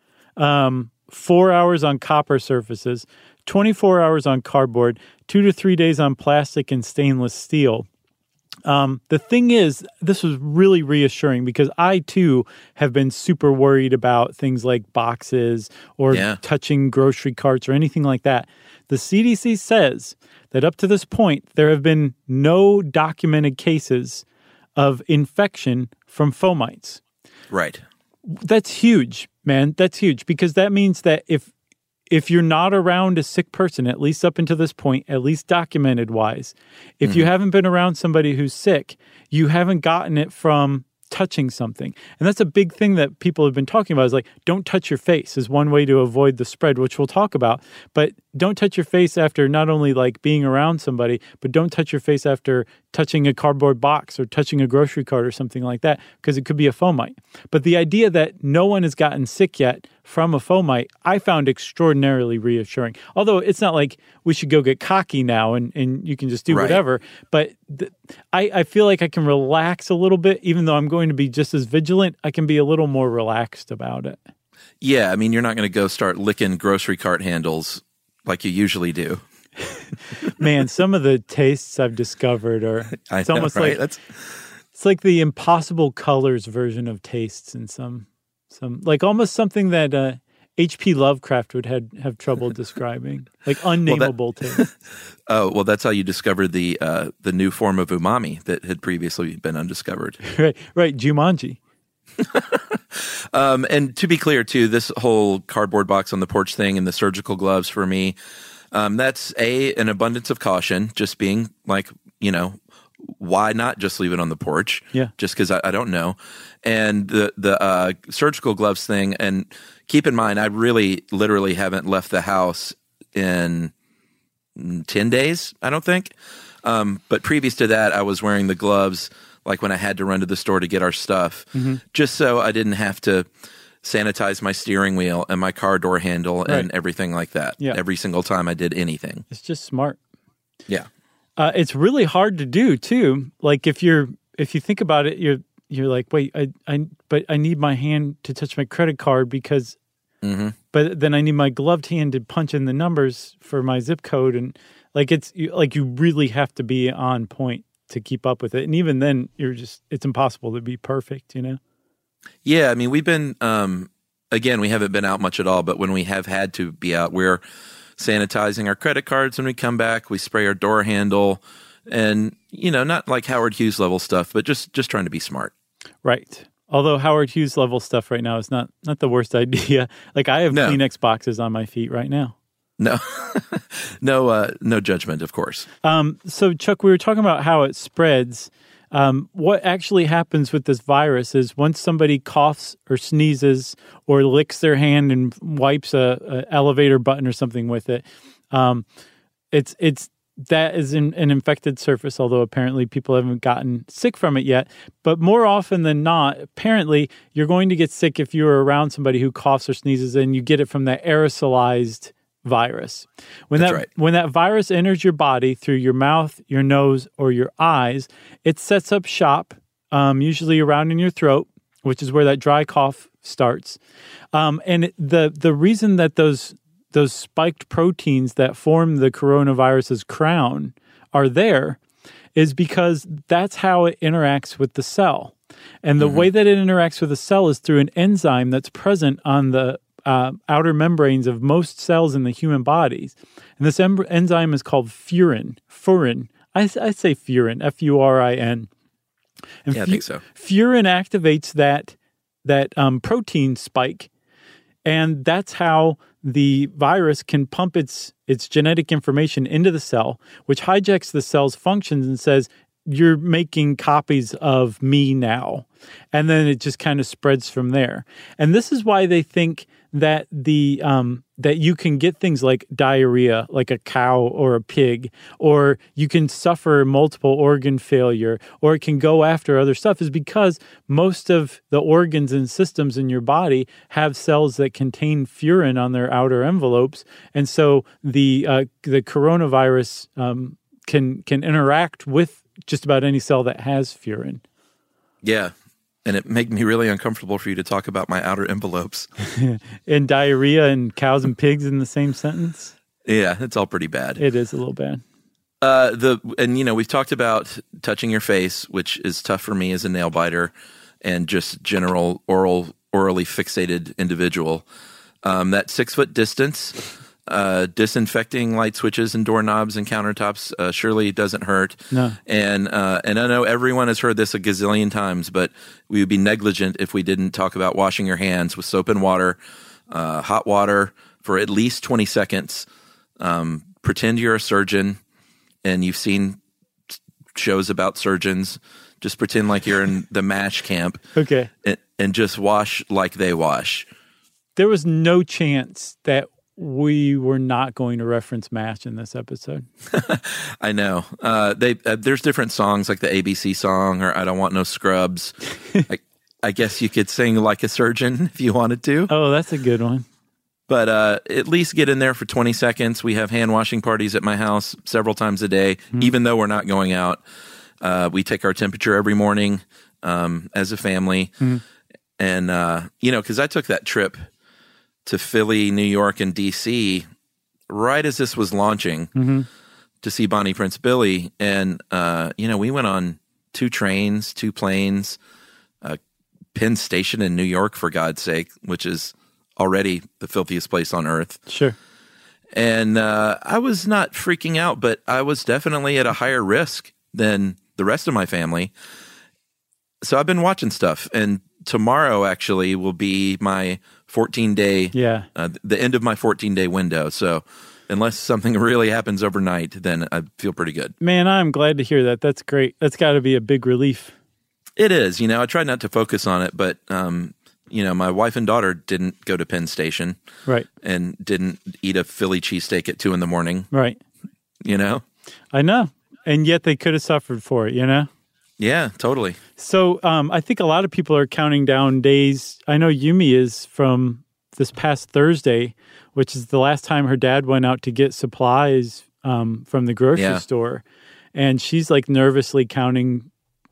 A: 4 hours on copper surfaces, 24 hours on cardboard, 2 to 3 days on plastic and stainless steel. The thing is, this was really reassuring because I, too, have been super worried about things like boxes or touching grocery carts or anything like that. The CDC says that up to this point, there have been no documented cases of infection from fomites.
G: Right.
A: That's huge, man. That's huge because that means that if you're not around a sick person, at least up until this point, at least documented wise, if you haven't been around somebody who's sick, you haven't gotten it from touching something. And that's a big thing that people have been talking about is like, don't touch your face is one way to avoid the spread, which we'll talk about. But don't touch your face after not only like being around somebody, but don't touch your face after touching a cardboard box or touching a grocery cart or something like that, because it could be a fomite. But the idea that no one has gotten sick yet from a fomite, I found extraordinarily reassuring. Although it's not like we should go get cocky now and you can just do whatever. But I feel like I can relax a little bit, even though I'm going to be just as vigilant. I can be a little more relaxed about it.
G: Yeah, I mean, you're not going to go start licking grocery cart handles like you usually do.
A: Man, some of the tastes I've discovered are almost like it's like the Impossible Colors version of tastes in some like almost something that H.P. Lovecraft would have trouble describing, like unnameable taste.
G: Oh, well, that's how you discovered the new form of umami that had previously been undiscovered.
A: Right, Jumanji.
G: And to be clear, too, this whole cardboard box on the porch thing and the surgical gloves for me, that's an abundance of caution, just being like, why not just leave it on the porch?
A: Yeah.
G: Just because I don't know. And the surgical gloves thing, and keep in mind, I really literally haven't left the house in 10 days, I don't think. But previous to that, I was wearing the gloves like when I had to run to the store to get our stuff, just so I didn't have to sanitize my steering wheel and my car door handle and everything like that every single time I did anything.
A: It's just smart.
G: Yeah.
A: It's really hard to do too. Like if you think about it, you're like, wait, but I need my hand to touch my credit card because, but then I need my gloved hand to punch in the numbers for my zip code, and like you really have to be on point to keep up with it. And even then, it's impossible to be perfect,
G: Yeah, I mean, we've been again, we haven't been out much at all, but when we have had to be out, we're sanitizing our credit cards when we come back. We spray our door handle, and not like Howard Hughes level stuff, but just trying to be smart.
A: Right. Although Howard Hughes level stuff right now is not the worst idea. Like I have Kleenex boxes on my feet right now.
G: No, no judgment, of course.
A: So Chuck, we were talking about how it spreads. What actually happens with this virus is once somebody coughs or sneezes or licks their hand and wipes a elevator button or something with it, that is an infected surface, although apparently people haven't gotten sick from it yet. But more often than not, apparently you're going to get sick if you're around somebody who coughs or sneezes, and you get it from that aerosolized virus. When that virus enters your body through your mouth, your nose, or your eyes, it sets up shop, usually around in your throat, which is where that dry cough starts. And the reason that those spiked proteins that form the coronavirus's crown are there is because that's how it interacts with the cell. And the way that it interacts with the cell is through an enzyme that's present on the outer membranes of most cells in the human bodies. And this enzyme is called furin. I say furin, F-U-R-I-N. And
G: I think so.
A: Furin activates that protein spike And that's how the virus can pump its genetic information into the cell, which hijacks the cell's functions and says, you're making copies of me now. And then it just kind of spreads from there. And this is why they think that that you can get things like diarrhea, like a cow or a pig, or you can suffer multiple organ failure, or it can go after other stuff, is because most of the organs and systems in your body have cells that contain furin on their outer envelopes. And so the coronavirus can interact with just about any cell that has furin.
G: Yeah. And it made me really uncomfortable for you to talk about my outer envelopes.
A: And diarrhea and cows and pigs in the same sentence?
G: Yeah, it's all pretty bad.
A: It is a little bad.
G: We've talked about touching your face, which is tough for me as a nail biter and just general orally fixated individual. That 6 foot distance, disinfecting light switches and doorknobs and countertops surely doesn't hurt.
A: No.
G: And I know everyone has heard this a gazillion times, but we would be negligent if we didn't talk about washing your hands with soap and water, hot water for at least 20 seconds. Pretend you're a surgeon and you've seen shows about surgeons. Just pretend like you're in the MASH camp.
A: Okay.
G: And just wash like they wash.
A: There was no chance that we were not going to reference MASH in this episode.
G: I know. There's different songs like the ABC song or I Don't Want No Scrubs. I guess you could sing Like a Surgeon if you wanted to.
A: Oh, that's a good one.
G: But at least get in there for 20 seconds. We have hand washing parties at my house several times a day, even though we're not going out. We take our temperature every morning as a family. And, because I took that trip to Philly, New York, and D.C. right as this was launching to see Bonnie Prince Billy. And, we went on 2 trains, 2 planes, Penn Station in New York, for God's sake, which is already the filthiest place on earth.
A: Sure.
G: And I was not freaking out, but I was definitely at a higher risk than the rest of my family. So I've been watching stuff. And tomorrow, actually, will be my 14-day, the end of my 14-day window. So unless something really happens overnight, then I feel pretty good.
A: Man, I'm glad to hear that. That's great. That's got to be a big relief.
G: It is. I try not to focus on it, but, my wife and daughter didn't go to Penn Station.
A: Right.
G: And didn't eat a Philly cheesesteak at 2 a.m.
A: Right. I know. And yet they could have suffered for it,
G: Yeah, totally.
A: So I think a lot of people are counting down days. I know Yumi is from this past Thursday, which is the last time her dad went out to get supplies from the grocery store. And she's like nervously counting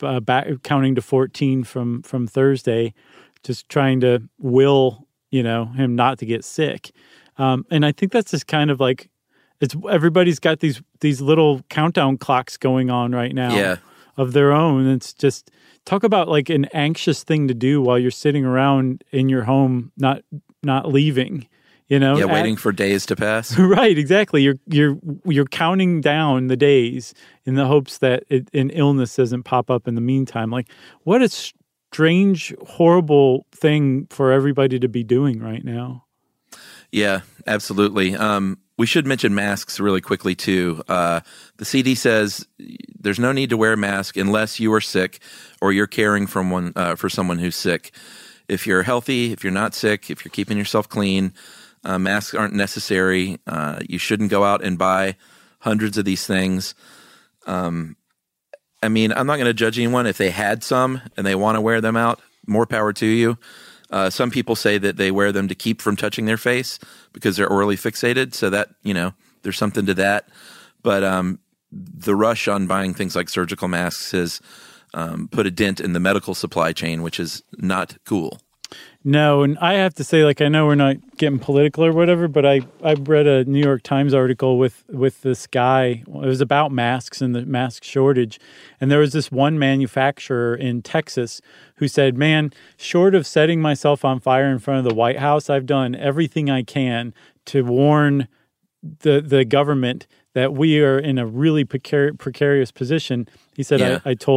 A: to 14 from Thursday, just trying to will, him not to get sick. And I think that's just kind of like, everybody's got these little countdown clocks going on right now.
G: Yeah.
A: Of their own. It's just, talk about like an anxious thing to do while you're sitting around in your home, not leaving,
G: Yeah, waiting for days to pass.
A: Right, exactly. You're counting down the days in the hopes that an illness doesn't pop up in the meantime. Like, what a strange, horrible thing for everybody to be doing right now.
G: Yeah, absolutely. We should mention masks really quickly, too. The CD says there's no need to wear a mask unless you are sick or you're caring for someone who's sick. If you're healthy, if you're not sick, if you're keeping yourself clean, masks aren't necessary. You shouldn't go out and buy hundreds of these things. I'm not going to judge anyone. If they had some and they want to wear them out, more power to you. Some people say that they wear them to keep from touching their face because they're orally fixated. So that, there's something to that. But the rush on buying things like surgical masks has put a dent in the medical supply chain, which is not cool.
A: No, and I have to say, I know we're not getting political or whatever, but I read a New York Times article with this guy. It was about masks and the mask shortage. And there was this one manufacturer in Texas who said, man, short of setting myself on fire in front of the White House, I've done everything I can to warn the government that we are in a really precarious position. He said, I told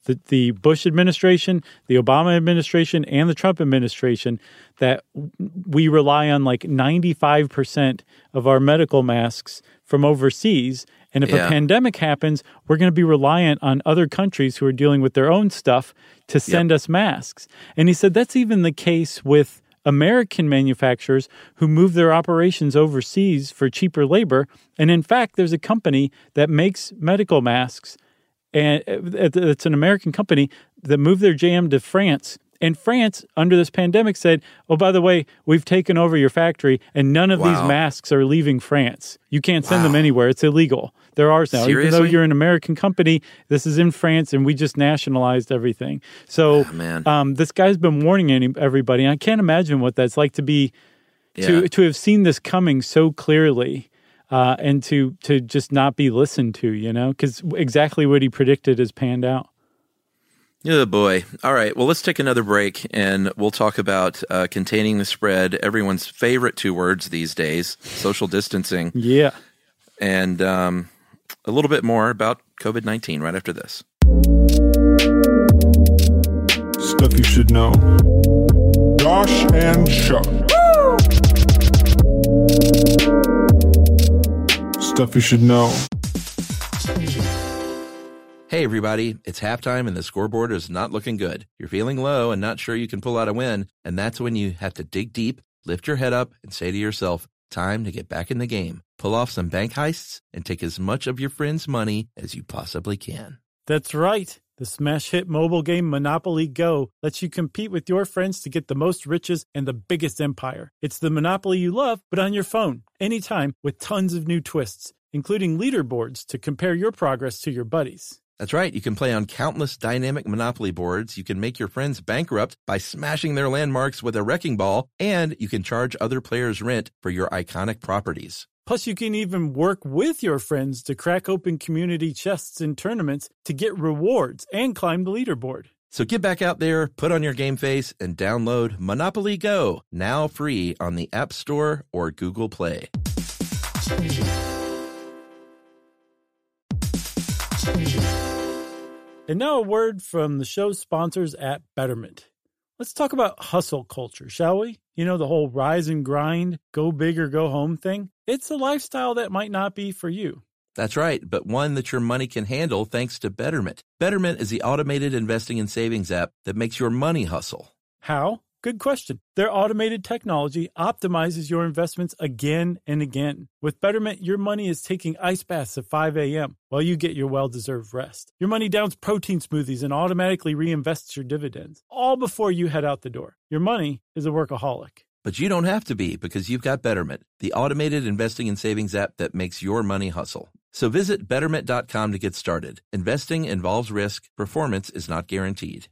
A: the Bush administration, the Obama administration, and the Trump administration that we rely on like 95% of our medical masks from overseas. And if a pandemic happens, we're going to be reliant on other countries who are dealing with their own stuff to send us masks. And he said that's even the case with American manufacturers who move their operations overseas for cheaper labor. And in fact, there's a company that makes medical masks, and it's an American company that moved their JM to France. And France, under this pandemic, said, oh, by the way, we've taken over your factory, and none of these masks are leaving France. You can't send them anywhere. It's illegal. They're ours now.
G: Seriously?
A: Even though you're an American company, this is in France, and we just nationalized everything. So this guy's been warning everybody, and I can't imagine what that's like to be to have seen this coming so clearly and to just not be listened to, you know, because exactly what he predicted has panned out.
G: Oh, boy. All right. Well, let's take another break, and we'll talk about containing the spread, everyone's favorite 2 words these days, social distancing.
A: Yeah.
G: And a little bit more about COVID-19 right after this.
H: Stuff you should know. Josh and Chuck. Stuff you should know.
G: Hey, everybody, it's halftime and the scoreboard is not looking good. You're feeling low and not sure you can pull out a win, and that's when you have to dig deep, lift your head up, and say to yourself, time to get back in the game. Pull off some bank heists and take as much of your friends' money as you possibly can.
A: That's right. The smash hit mobile game Monopoly Go lets you compete with your friends to get the most riches and the biggest empire. It's the Monopoly you love, but on your phone, anytime, with tons of new twists, including leaderboards to compare your progress to your buddies.
G: That's right. You can play on countless dynamic Monopoly boards. You can make your friends bankrupt by smashing their landmarks with a wrecking ball, and you can charge other players rent for your iconic properties.
A: Plus, you can even work with your friends to crack open community chests in tournaments to get rewards and climb the leaderboard.
G: So get back out there, put on your game face, and download Monopoly Go, now free on the App Store or Google Play.
A: And now a word from the show's sponsors at Betterment. Let's talk about hustle culture, shall we? You know, the whole rise and grind, go big or go home thing. It's a lifestyle that might not be for you.
G: That's right, but one that your money can handle thanks to Betterment. Betterment is the automated investing and savings app that makes your money hustle.
A: How? Good question. Their automated technology optimizes your investments again and again. With Betterment, your money is taking ice baths at 5 a.m. while you get your well-deserved rest. Your money downs protein smoothies and automatically reinvests your dividends, all before you head out the door. Your money is a workaholic.
G: But you don't have to be, because you've got Betterment, the automated investing and savings app that makes your money hustle. So visit Betterment.com to get started. Investing involves risk. Performance is not guaranteed.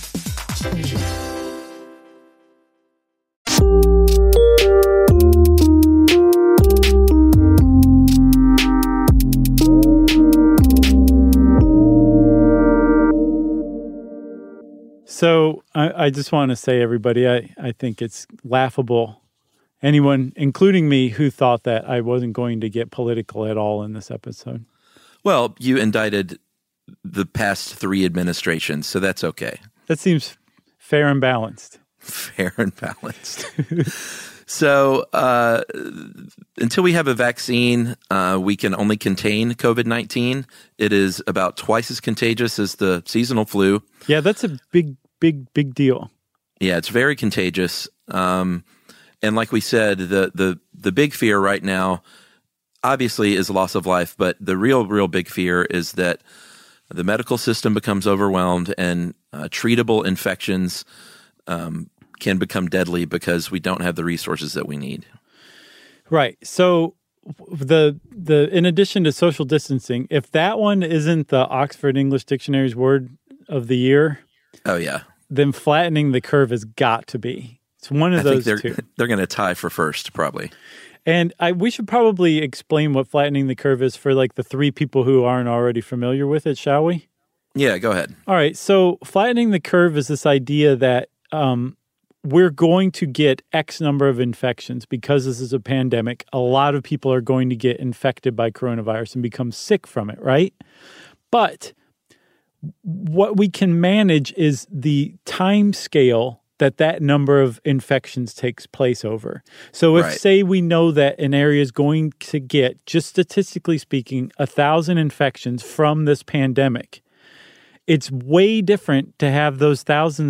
A: So I just want to say, everybody, I think it's laughable. Anyone, including me, who thought that I wasn't going to get political at all in this episode.
G: Well, you indicted the past 3 administrations, so that's okay.
A: That seems fair and balanced.
G: Fair and balanced. So until we have a vaccine, we can only contain COVID-19. It is about twice as contagious as the seasonal flu.
A: Yeah, that's a big deal.
G: Yeah, it's very contagious. And like we said, the big fear right now, obviously, is loss of life. But the real big fear is that the medical system becomes overwhelmed and treatable infections can become deadly because we don't have the resources that we need.
A: Right. So the in addition to social distancing, if that one isn't the Oxford English Dictionary's word of the year,
G: oh yeah,
A: then flattening the curve has got to be. It's one of those two.
G: They're going to tie for first, probably.
A: And we should probably explain what flattening the curve is for like the 3 people who aren't already familiar with it, shall we?
G: Yeah, go ahead.
A: All right. So flattening the curve is this idea that we're going to get X number of infections because this is a pandemic. A lot of people are going to get infected by coronavirus and become sick from it, right? But what we can manage is the time scale that number of infections takes place over. So if, say, we know that an area is going to get, just statistically speaking, 1,000 infections from this pandemic, it's way different to have those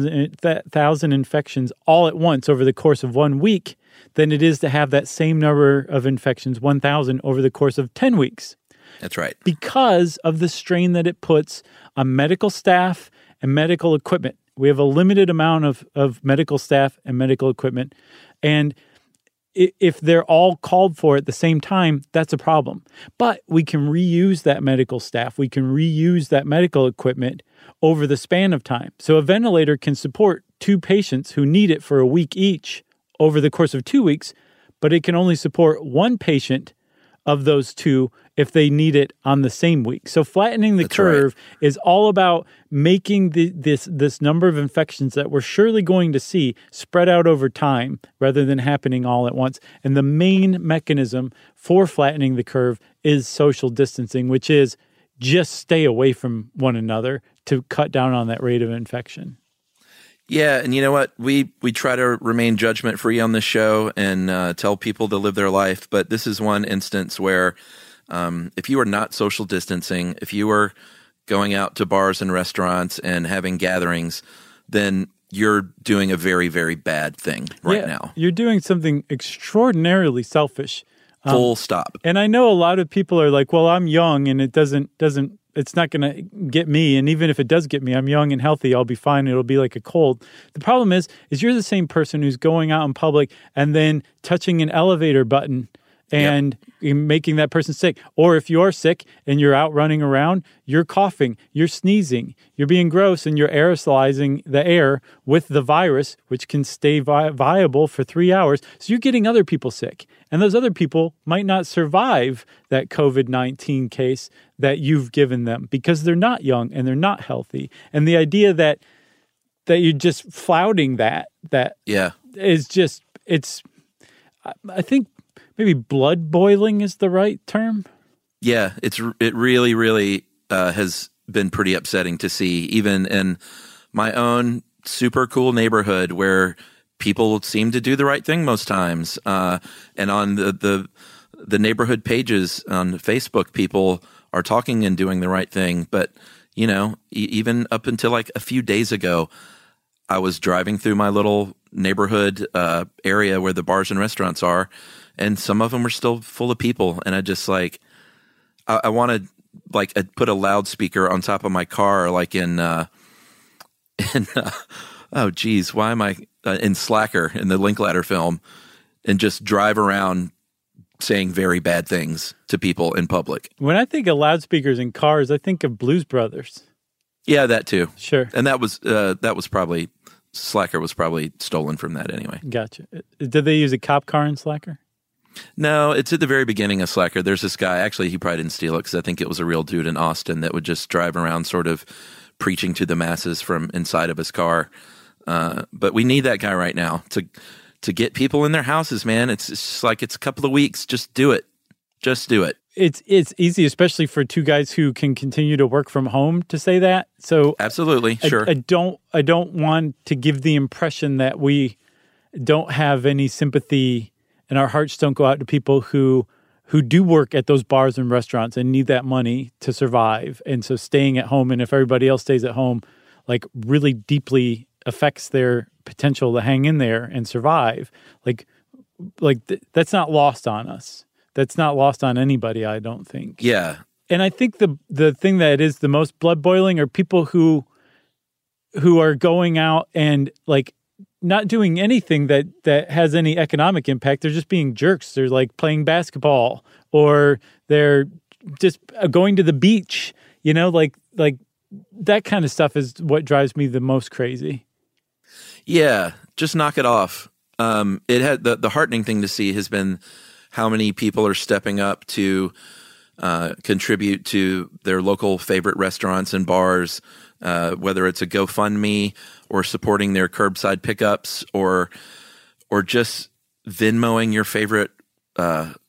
A: 1,000 infections all at once over the course of 1 week than it is to have that same number of infections, 1,000, over the course of 10 weeks.
G: That's right.
A: Because of the strain that it puts on medical staff and medical equipment. We have a limited amount of medical staff and medical equipment. And if they're all called for at the same time, that's a problem. But we can reuse that medical staff. We can reuse that medical equipment over the span of time. So a ventilator can support 2 patients who need it for a week each over the course of 2 weeks, but it can only support 1 patient of those 2 if they need it on the same week. So flattening the curve is all about making this number of infections that we're surely going to see spread out over time rather than happening all at once. And the main mechanism for flattening the curve is social distancing, which is just stay away from one another to cut down on that rate of infection.
G: Yeah, and you know what? We try to remain judgment-free on this show and tell people to live their life, but this is one instance where if you are not social distancing, if you are going out to bars and restaurants and having gatherings, then you're doing a very, very bad thing now.
A: You're doing something extraordinarily selfish.
G: Full stop.
A: And I know a lot of people are like, well, I'm young and it doesn't it's not going to get me. And even if it does get me, I'm young and healthy. I'll be fine. It'll be like a cold. The problem is you're the same person who's going out in public and then touching an elevator button and making that person sick. Or if you're sick and you're out running around, you're coughing, you're sneezing, you're being gross, and you're aerosolizing the air with the virus, which can stay viable for 3 hours. So you're getting other people sick. And those other people might not survive that COVID-19 case that you've given them because they're not young and they're not healthy. And the idea that you're just flouting that is just, I think maybe blood boiling is the right term.
G: Yeah, it really, really has been pretty upsetting to see, even in my own super cool neighborhood where people seem to do the right thing most times. And on the neighborhood pages on Facebook, people are talking and doing the right thing. But, you know, even up until like a few days ago, I was driving through my little neighborhood area where the bars and restaurants are, and some of them were still full of people. And I just like, I want to like put a loudspeaker on top of my car, like in oh geez, why am I in Slacker in the Linklater film, and just drive around saying very bad things to people in public.
A: When I think of loudspeakers in cars, I think of Blues Brothers.
G: Yeah, that too.
A: Sure.
G: And that was probably, Slacker was probably stolen from that anyway.
A: Gotcha. Did they use a cop car in Slacker?
G: No, it's at the very beginning of Slacker. There's this guy, actually he probably didn't steal it because I think it was a real dude in Austin that would just drive around sort of preaching to the masses from inside of his car. But we need that guy right now to get people in their houses, man. It's just like, it's a couple of weeks. Just do it. Just do it.
A: It's easy, especially for two guys who can continue to work from home, to say that. So
G: absolutely, sure.
A: I don't want to give the impression that we don't have any sympathy and our hearts don't go out to people who do work at those bars and restaurants and need that money to survive. And so staying at home, and if everybody else stays at home, like really deeply affects their potential to hang in there and survive. That's not lost on us. That's not lost on anybody, I don't think.
G: Yeah.
A: And I think the thing that is the most blood boiling are people who are going out and like not doing anything that has any economic impact. They're just being jerks. They're like playing basketball, or they're just going to the beach, you know, like that kind of stuff is what drives me the most crazy.
G: Yeah, just knock it off. It had the heartening thing to see has been how many people are stepping up to contribute to their local favorite restaurants and bars, whether it's a GoFundMe or supporting their curbside pickups or just Venmoing your favorite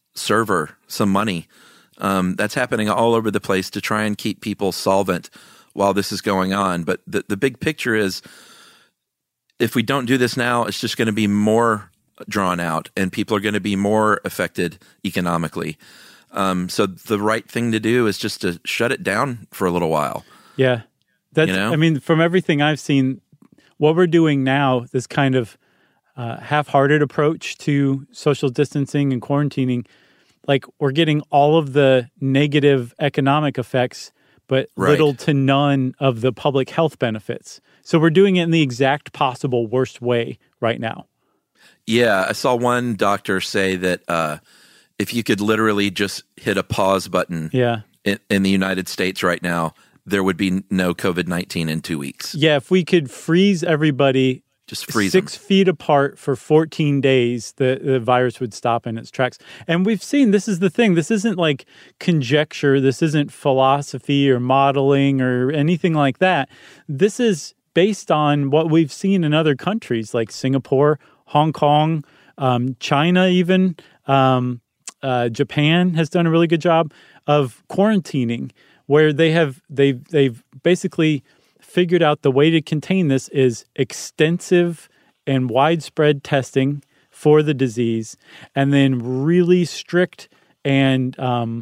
G: server some money. That's happening all over the place to try and keep people solvent while this is going on. But the big picture is, if we don't do this now, it's just going to be more drawn out, and people are going to be more affected economically. So the right thing to do is just to shut it down for a little while.
A: Yeah. That's, I mean, from everything I've seen, what we're doing now, this kind of half-hearted approach to social distancing and quarantining, like we're getting all of the negative economic effects, but little to none of the public health benefits. So we're doing it in the exact possible worst way right now.
G: Yeah, I saw one doctor say that if you could literally just hit a pause button in the United States right now, there would be no COVID-19 in 2 weeks.
A: Yeah, if we could freeze everybody
G: just freeze
A: 6 feet apart for 14 days, the virus would stop in its tracks. And we've seen, this is the thing, this isn't like conjecture, this isn't philosophy or modeling or anything like that. This is based on what we've seen in other countries like Singapore, Hong Kong, China even, Japan has done a really good job of quarantining, where they've basically figured out the way to contain this is extensive and widespread testing for the disease, and then really strict and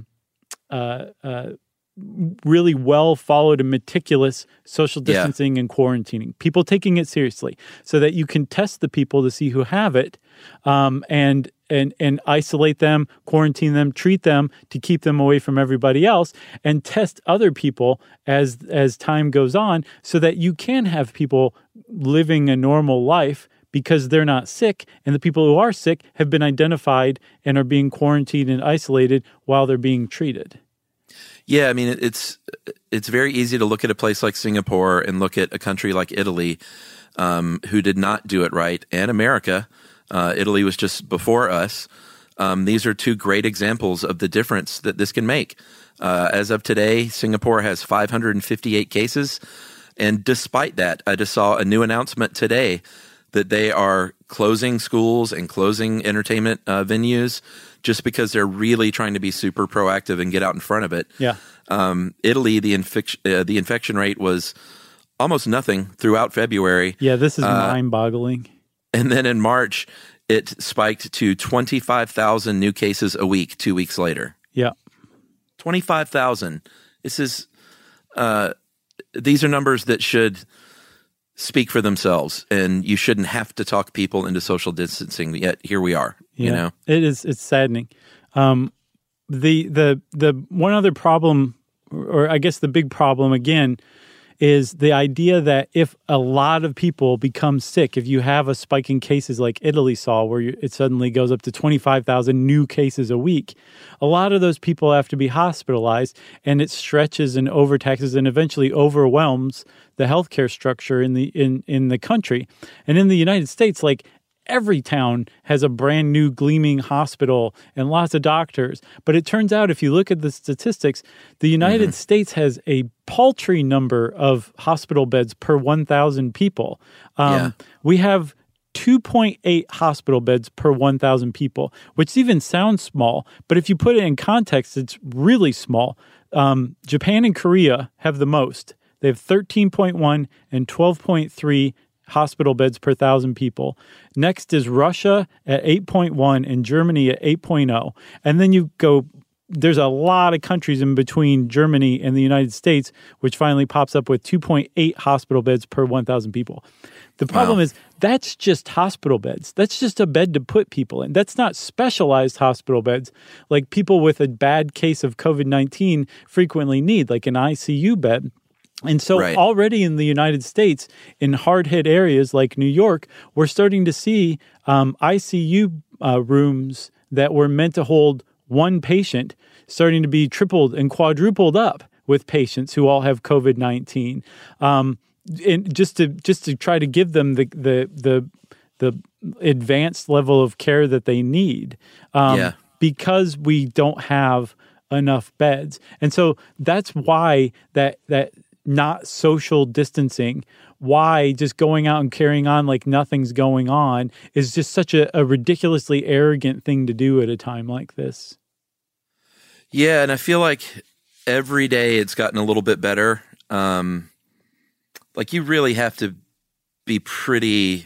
A: really well followed and meticulous social distancing and quarantining. People taking it seriously so that you can test the people to see who have it, and isolate them, quarantine them, treat them to keep them away from everybody else, and test other people as time goes on so that you can have people living a normal life because they're not sick, and the people who are sick have been identified and are being quarantined and isolated while they're being treated.
G: Yeah, I mean, it's very easy to look at a place like Singapore and look at a country like Italy, who did not do it right, and America. Italy was just before us. These are two great examples of the difference that this can make. As of today, Singapore has 558 cases. And despite that, I just saw a new announcement today that they are closing schools and closing entertainment venues just because they're really trying to be super proactive and get out in front of it.
A: Yeah.
G: Italy, the infection rate was almost nothing throughout February.
A: Yeah, this is mind-boggling.
G: And then in March, it spiked to 25,000 new cases a week 2 weeks later.
A: Yeah.
G: 25,000. This is, these are numbers that should speak for themselves, and you shouldn't have to talk people into social distancing, yet here we are, you know?
A: It's saddening. The one other problem, or I guess the big problem again, is the idea that if a lot of people become sick, if you have a spike in cases like Italy saw, where it suddenly goes up to 25,000 new cases a week, a lot of those people have to be hospitalized, and it stretches and overtaxes and eventually overwhelms the healthcare structure in the country. And in the United States, like, every town has a brand new gleaming hospital and lots of doctors. But it turns out, if you look at the statistics, the United States has a paltry number of hospital beds per 1,000 people. We have 2.8 hospital beds per 1,000 people, which even sounds small. But if you put it in context, it's really small. Japan and Korea have the most. They have 13.1 and 12.3 hospital beds per 1,000 people. Next is Russia at 8.1 and Germany at 8.0. And then you go, there's a lot of countries in between Germany and the United States, which finally pops up with 2.8 hospital beds per 1,000 people. The problem is that's just hospital beds. That's just a bed to put people in. That's not specialized hospital beds like people with a bad case of COVID-19 frequently need, like an ICU bed. And so already in the United States, in hard-hit areas like New York, we're starting to see ICU rooms that were meant to hold one patient starting to be tripled and quadrupled up with patients who all have COVID-19. And just to try to give them the advanced level of care that they need, because we don't have enough beds. And so that's why that not social distancing, why just going out and carrying on like nothing's going on is just such a ridiculously arrogant thing to do at a time like this.
G: Yeah, and I feel like every day it's gotten a little bit better. like you really have to be pretty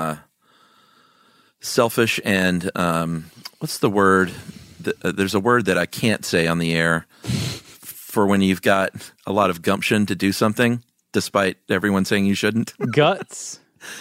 G: selfish and what's the word? There's a word that I can't say on the air for when you've got a lot of gumption to do something, despite everyone saying you shouldn't.
A: Guts?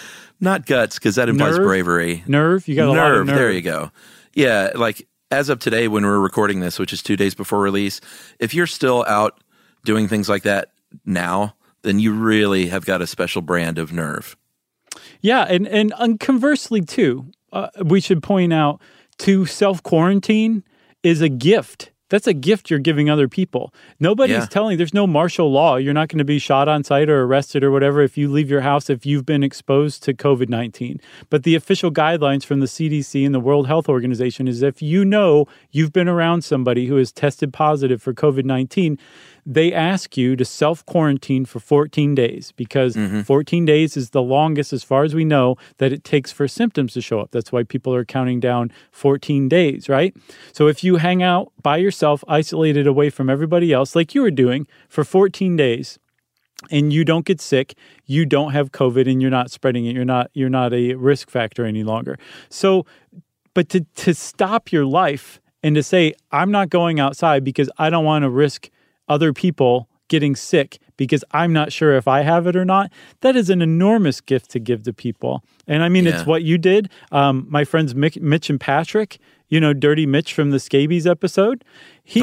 G: Not guts, because that implies bravery.
A: Nerve? You got a lot of nerve.
G: There you go. Yeah, like as of today when we're recording this, which is 2 days before release, if you're still out doing things like that now, then you really have got a special brand of nerve.
A: Yeah, and conversely too, we should point out to self-quarantine is a gift. That's a gift you're giving other people. Nobody's telling, there's no martial law. You're not going to be shot on sight or arrested or whatever if you leave your house if you've been exposed to COVID-19. But the official guidelines from the CDC and the World Health Organization is if you know you've been around somebody who has tested positive for COVID-19, they ask you to self-quarantine for 14 days because 14 days is the longest, as far as we know, that it takes for symptoms to show up. That's why people are counting down 14 days, right? So if you hang out by yourself, isolated away from everybody else, like you were doing for 14 days, and you don't get sick, you don't have COVID, and you're not spreading it, you're not a risk factor any longer. So, but to stop your life and to say, I'm not going outside because I don't want to risk other people getting sick because I'm not sure if I have it or not, that is an enormous gift to give to people. And I mean, it's what you did. My friends Mitch and Patrick, you know, Dirty Mitch from the Scabies episode, he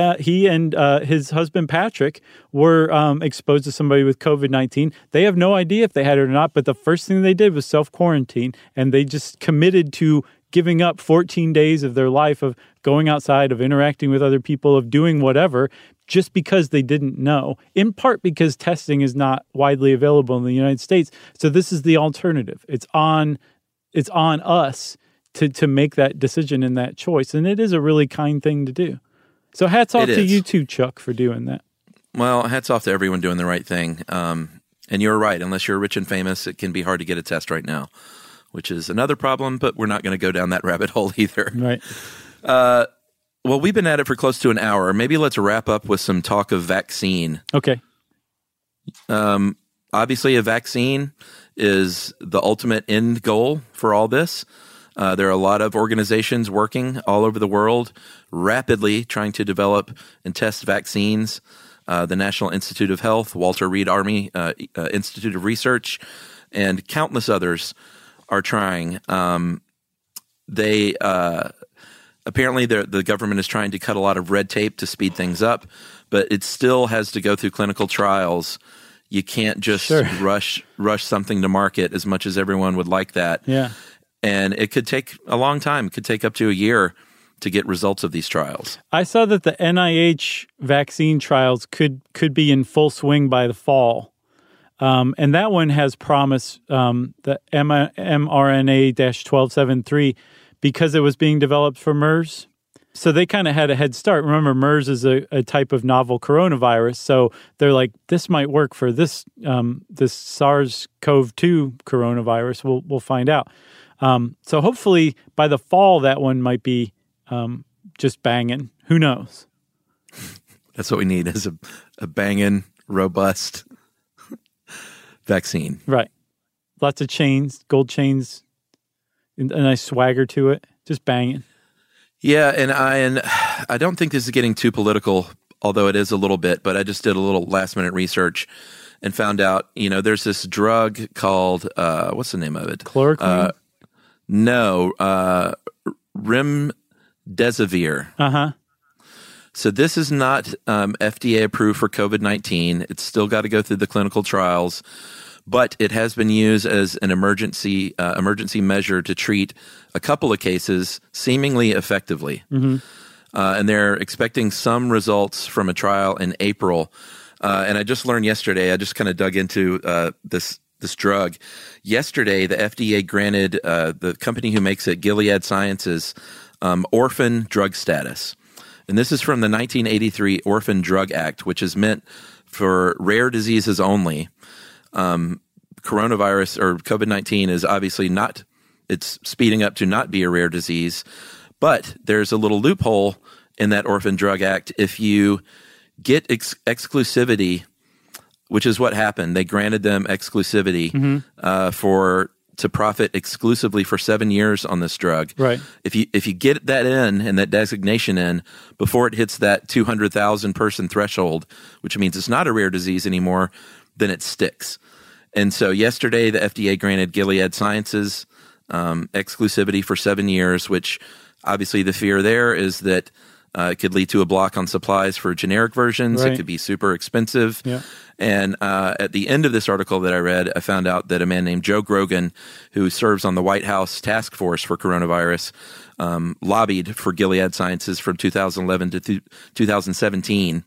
A: and his husband Patrick were exposed to somebody with COVID-19. They have no idea if they had it or not, but the first thing they did was self-quarantine, and they just committed to giving up 14 days of their life of going outside, of interacting with other people, of doing whatever, just because they didn't know, in part because testing is not widely available in the United States. So this is the alternative. It's on us to make that decision and that choice. And it is a really kind thing to do. So hats off to you too, Chuck, for doing that.
G: Well, hats off to everyone doing the right thing. And you're right. Unless you're rich and famous, it can be hard to get a test right now, which is another problem, but we're not going to go down that rabbit hole either.
A: Right.
G: Well, we've been at it for close to an hour. Maybe let's wrap up with some talk of vaccine.
A: Okay.
G: Obviously, a vaccine is the ultimate end goal for all this. There are a lot of organizations working all over the world rapidly trying to develop and test vaccines. The National Institute of Health, Walter Reed Army Institute of Research, and countless others are trying. Apparently, the government is trying to cut a lot of red tape to speed things up, but it still has to go through clinical trials. You can't just rush something to market as much as everyone would like that.
A: Yeah.
G: And it could take a long time. It could take up to a year to get results of these trials.
A: I saw that the NIH vaccine trials could be in full swing by the fall. And that one has promise, the mRNA-1273, because it was being developed for MERS. So they kind of had a head start. Remember, MERS is a type of novel coronavirus. So they're like, this might work for this SARS-CoV-2 coronavirus. We'll find out. So hopefully by the fall, that one might be just banging. Who knows?
G: That's what we need is a banging, robust vaccine.
A: Right. Lots of chains, gold chains, a nice swagger to it. Just banging.
G: Yeah, and I don't think this is getting too political, although it is a little bit, but I just did a little last-minute research and found out, there's this drug called, what's the name of it?
A: Chloroquine?
G: No, Remdesivir.
A: Uh-huh.
G: So this is not FDA approved for COVID-19. It's still got to go through the clinical trials, but it has been used as an emergency measure to treat a couple of cases seemingly effectively. Mm-hmm. And they're expecting some results from a trial in April. And I just learned yesterday, I just kind of dug into this drug. Yesterday, the FDA granted the company who makes it, Gilead Sciences, orphan drug status. And this is from the 1983 Orphan Drug Act, which is meant for rare diseases only. Coronavirus or COVID-19 is obviously not, it's speeding up to not be a rare disease, but there's a little loophole in that Orphan Drug Act. If you get exclusivity which is what happened. They granted them exclusivity to profit exclusively for 7 years on this drug.
A: Right.
G: If you get that in and that designation in before it hits that 200,000 person threshold, which means it's not a rare disease anymore, then it sticks. And so yesterday, the FDA granted Gilead Sciences exclusivity for 7 years, which obviously the fear there is that it could lead to a block on supplies for generic versions.
A: Right.
G: It could be super expensive.
A: Yeah.
G: And at the end of this article that I read, I found out that a man named Joe Grogan, who serves on the White House task force for coronavirus, lobbied for Gilead Sciences from 2011 to 2017,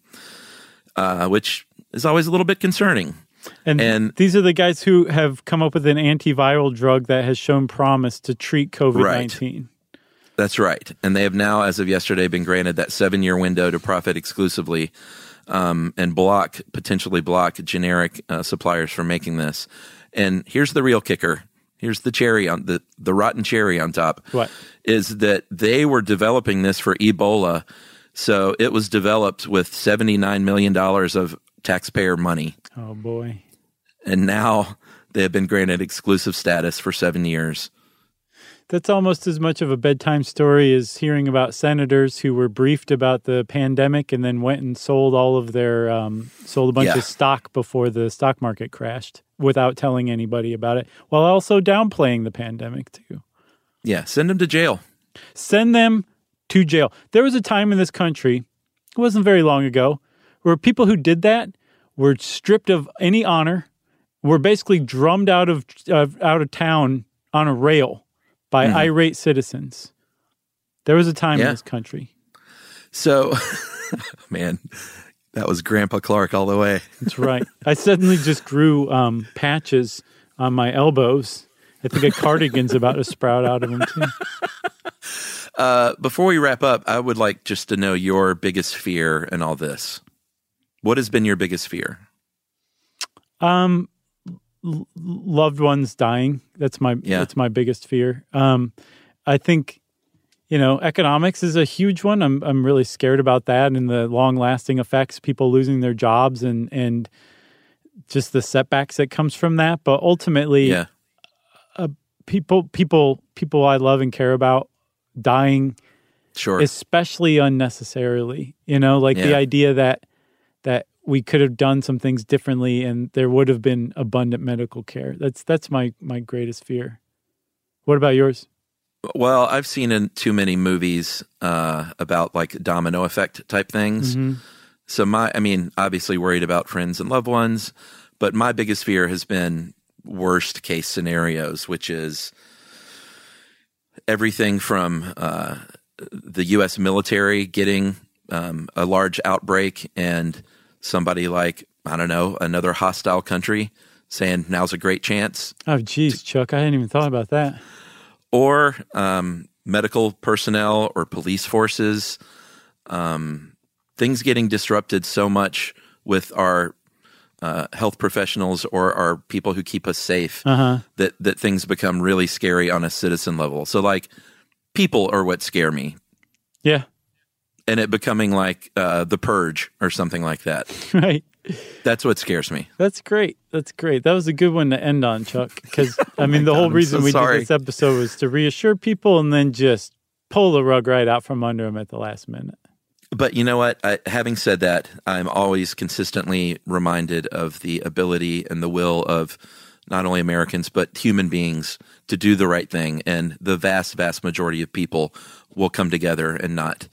G: which is always a little bit concerning.
A: And these are the guys who have come up with an antiviral drug that has shown promise to treat COVID-19.
G: Right. That's right. And they have now, as of yesterday, been granted that 7-year window to profit exclusively and potentially block generic suppliers from making this. And here's the real kicker. Here's the cherry on the rotten cherry on top.
A: What?
G: Is that they were developing this for Ebola. So it was developed with $79 million of taxpayer money.
A: Oh, boy.
G: And now they have been granted exclusive status for 7 years.
A: That's almost as much of a bedtime story as hearing about senators who were briefed about the pandemic and then went and sold all of their sold a bunch of stock before the stock market crashed without telling anybody about it, while also downplaying the pandemic too.
G: Yeah, send them to jail.
A: Send them to jail. There was a time in this country, it wasn't very long ago, where people who did that were stripped of any honor, were basically drummed out of town on a rail by irate citizens. There was a time in this country.
G: So, man, that was Grandpa Clark all the way.
A: That's right. I suddenly just grew patches on my elbows. I think a cardigan's about to sprout out of them, too.
G: Before we wrap up, I would like just to know your biggest fear in all this. What has been your biggest fear?
A: Loved ones dying. That's my biggest fear. I think, economics is a huge one. I'm really scared about that and the long lasting effects, people losing their jobs and just the setbacks that comes from that. But ultimately, people I love and care about dying, especially unnecessarily. The idea that we could have done some things differently and there would have been abundant medical care. That's my greatest fear. What about yours?
G: Well, I've seen in too many movies about like domino effect type things. Mm-hmm. So obviously worried about friends and loved ones, but my biggest fear has been worst case scenarios, which is everything from the U.S. military getting a large outbreak and somebody like, I don't know, another hostile country saying now's a great chance.
A: Oh, geez, Chuck, I hadn't even thought about that.
G: Or medical personnel or police forces, things getting disrupted so much with our health professionals or our people who keep us safe that things become really scary on a citizen level. So like people are what scare me.
A: Yeah.
G: And it becoming like The Purge or something like that.
A: Right.
G: That's what scares me.
A: That's great. That's great. That was a good one to end on, Chuck. Because, the whole reason we did this episode was to reassure people and then just pull the rug right out from under them at the last minute.
G: But you know what? Having said that, I'm always consistently reminded of the ability and the will of not only Americans, but human beings to do the right thing. And the vast, vast majority of people will come together and not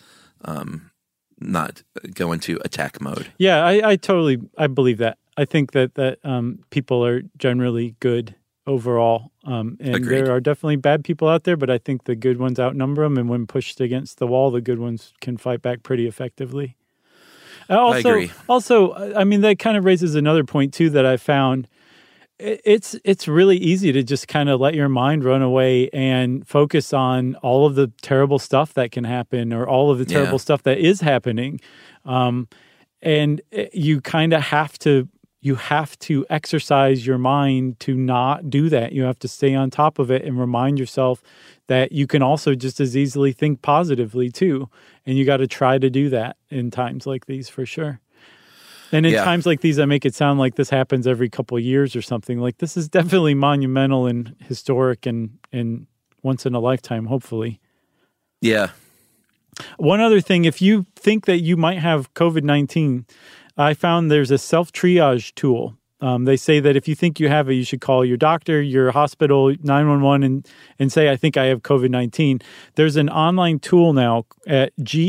G: go into attack mode.
A: Yeah, I believe that. I think that people are generally good overall. And
G: Agreed.
A: There are definitely bad people out there, but I think the good ones outnumber them. And when pushed against the wall, the good ones can fight back pretty effectively.
G: I agree.
A: Also, that kind of raises another point too that I found. It's really easy to just kind of let your mind run away and focus on all of the terrible stuff that can happen or all of the terrible stuff that is happening. And you kind of have to exercise your mind to not do that. You have to stay on top of it and remind yourself that you can also just as easily think positively too. And you got to try to do that in times like these for sure. And in times like these, I make it sound like this happens every couple of years or something. Like, this is definitely monumental and historic and once in a lifetime, hopefully.
G: Yeah.
A: One other thing, if you think that you might have COVID-19, I found there's a self-triage tool. They say that if you think you have it, you should call your doctor, your hospital, 911, and say, I think I have COVID-19. There's an online tool now at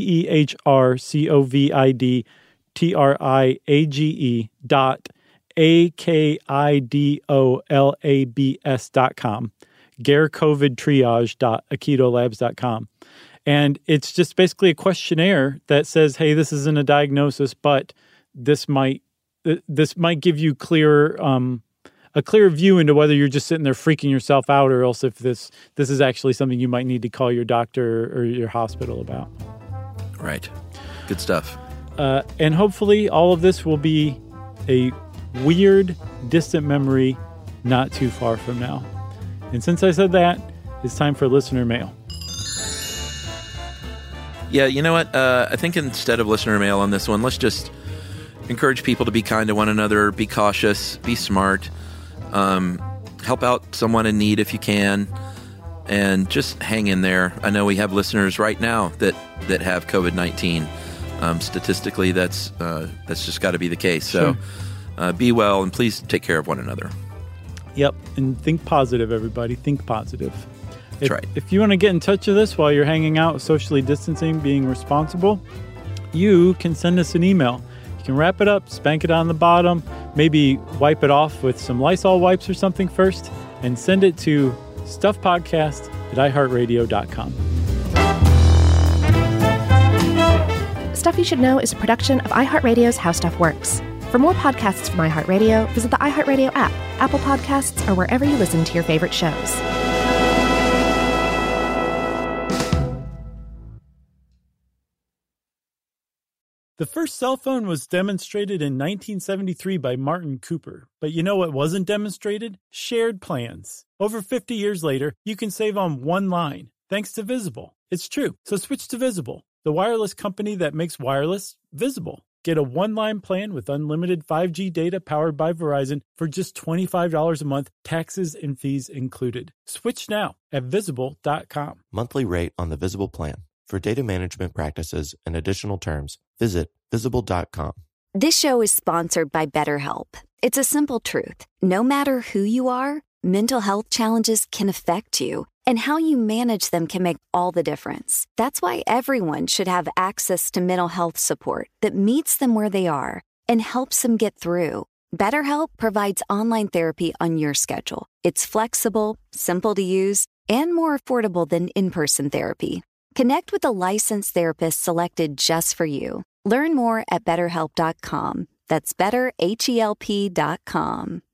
A: GEHRCOVID.AKIDOLABS.com, GareCovidTriage.akidolabs.com. And it's just basically a questionnaire that says, hey, this isn't a diagnosis, but this might give you a clear view into whether you're just sitting there freaking yourself out, or else if this is actually something you might need to call your doctor or your hospital about.
G: Right. Good stuff.
A: And hopefully all of this will be a weird, distant memory not too far from now. And since I said that, it's time for listener mail.
G: Yeah, you know what? I think instead of listener mail on this one, let's just encourage people to be kind to one another, be cautious, be smart, help out someone in need if you can, and just hang in there. I know we have listeners right now that have COVID-19. Statistically, that's just got to be the case. So be well, and please take care of one another.
A: Yep, and think positive, everybody. Think positive.
G: That's right.
A: If you want to get in touch with us while you're hanging out, socially distancing, being responsible, you can send us an email. You can wrap it up, spank it on the bottom, maybe wipe it off with some Lysol wipes or something first, and send it to stuffpodcast@iheartradio.com.
F: Stuff You Should Know is a production of iHeartRadio's How Stuff Works. For more podcasts from iHeartRadio, visit the iHeartRadio app, Apple Podcasts, or wherever you listen to your favorite shows.
A: The first cell phone was demonstrated in 1973 by Martin Cooper. But you know what wasn't demonstrated? Shared plans. Over 50 years later, you can save on one line, thanks to Visible. It's true. So switch to Visible, the wireless company that makes wireless visible. Get a one-line plan with unlimited 5G data powered by Verizon for just $25 a month, taxes and fees included. Switch now at Visible.com.
E: Monthly rate on the Visible plan. For data management practices and additional terms, visit Visible.com.
I: This show is sponsored by BetterHelp. It's a simple truth. No matter who you are, mental health challenges can affect you, and how you manage them can make all the difference. That's why everyone should have access to mental health support that meets them where they are and helps them get through. BetterHelp provides online therapy on your schedule. It's flexible, simple to use, and more affordable than in-person therapy. Connect with a licensed therapist selected just for you. Learn more at BetterHelp.com. That's BetterHelp.com.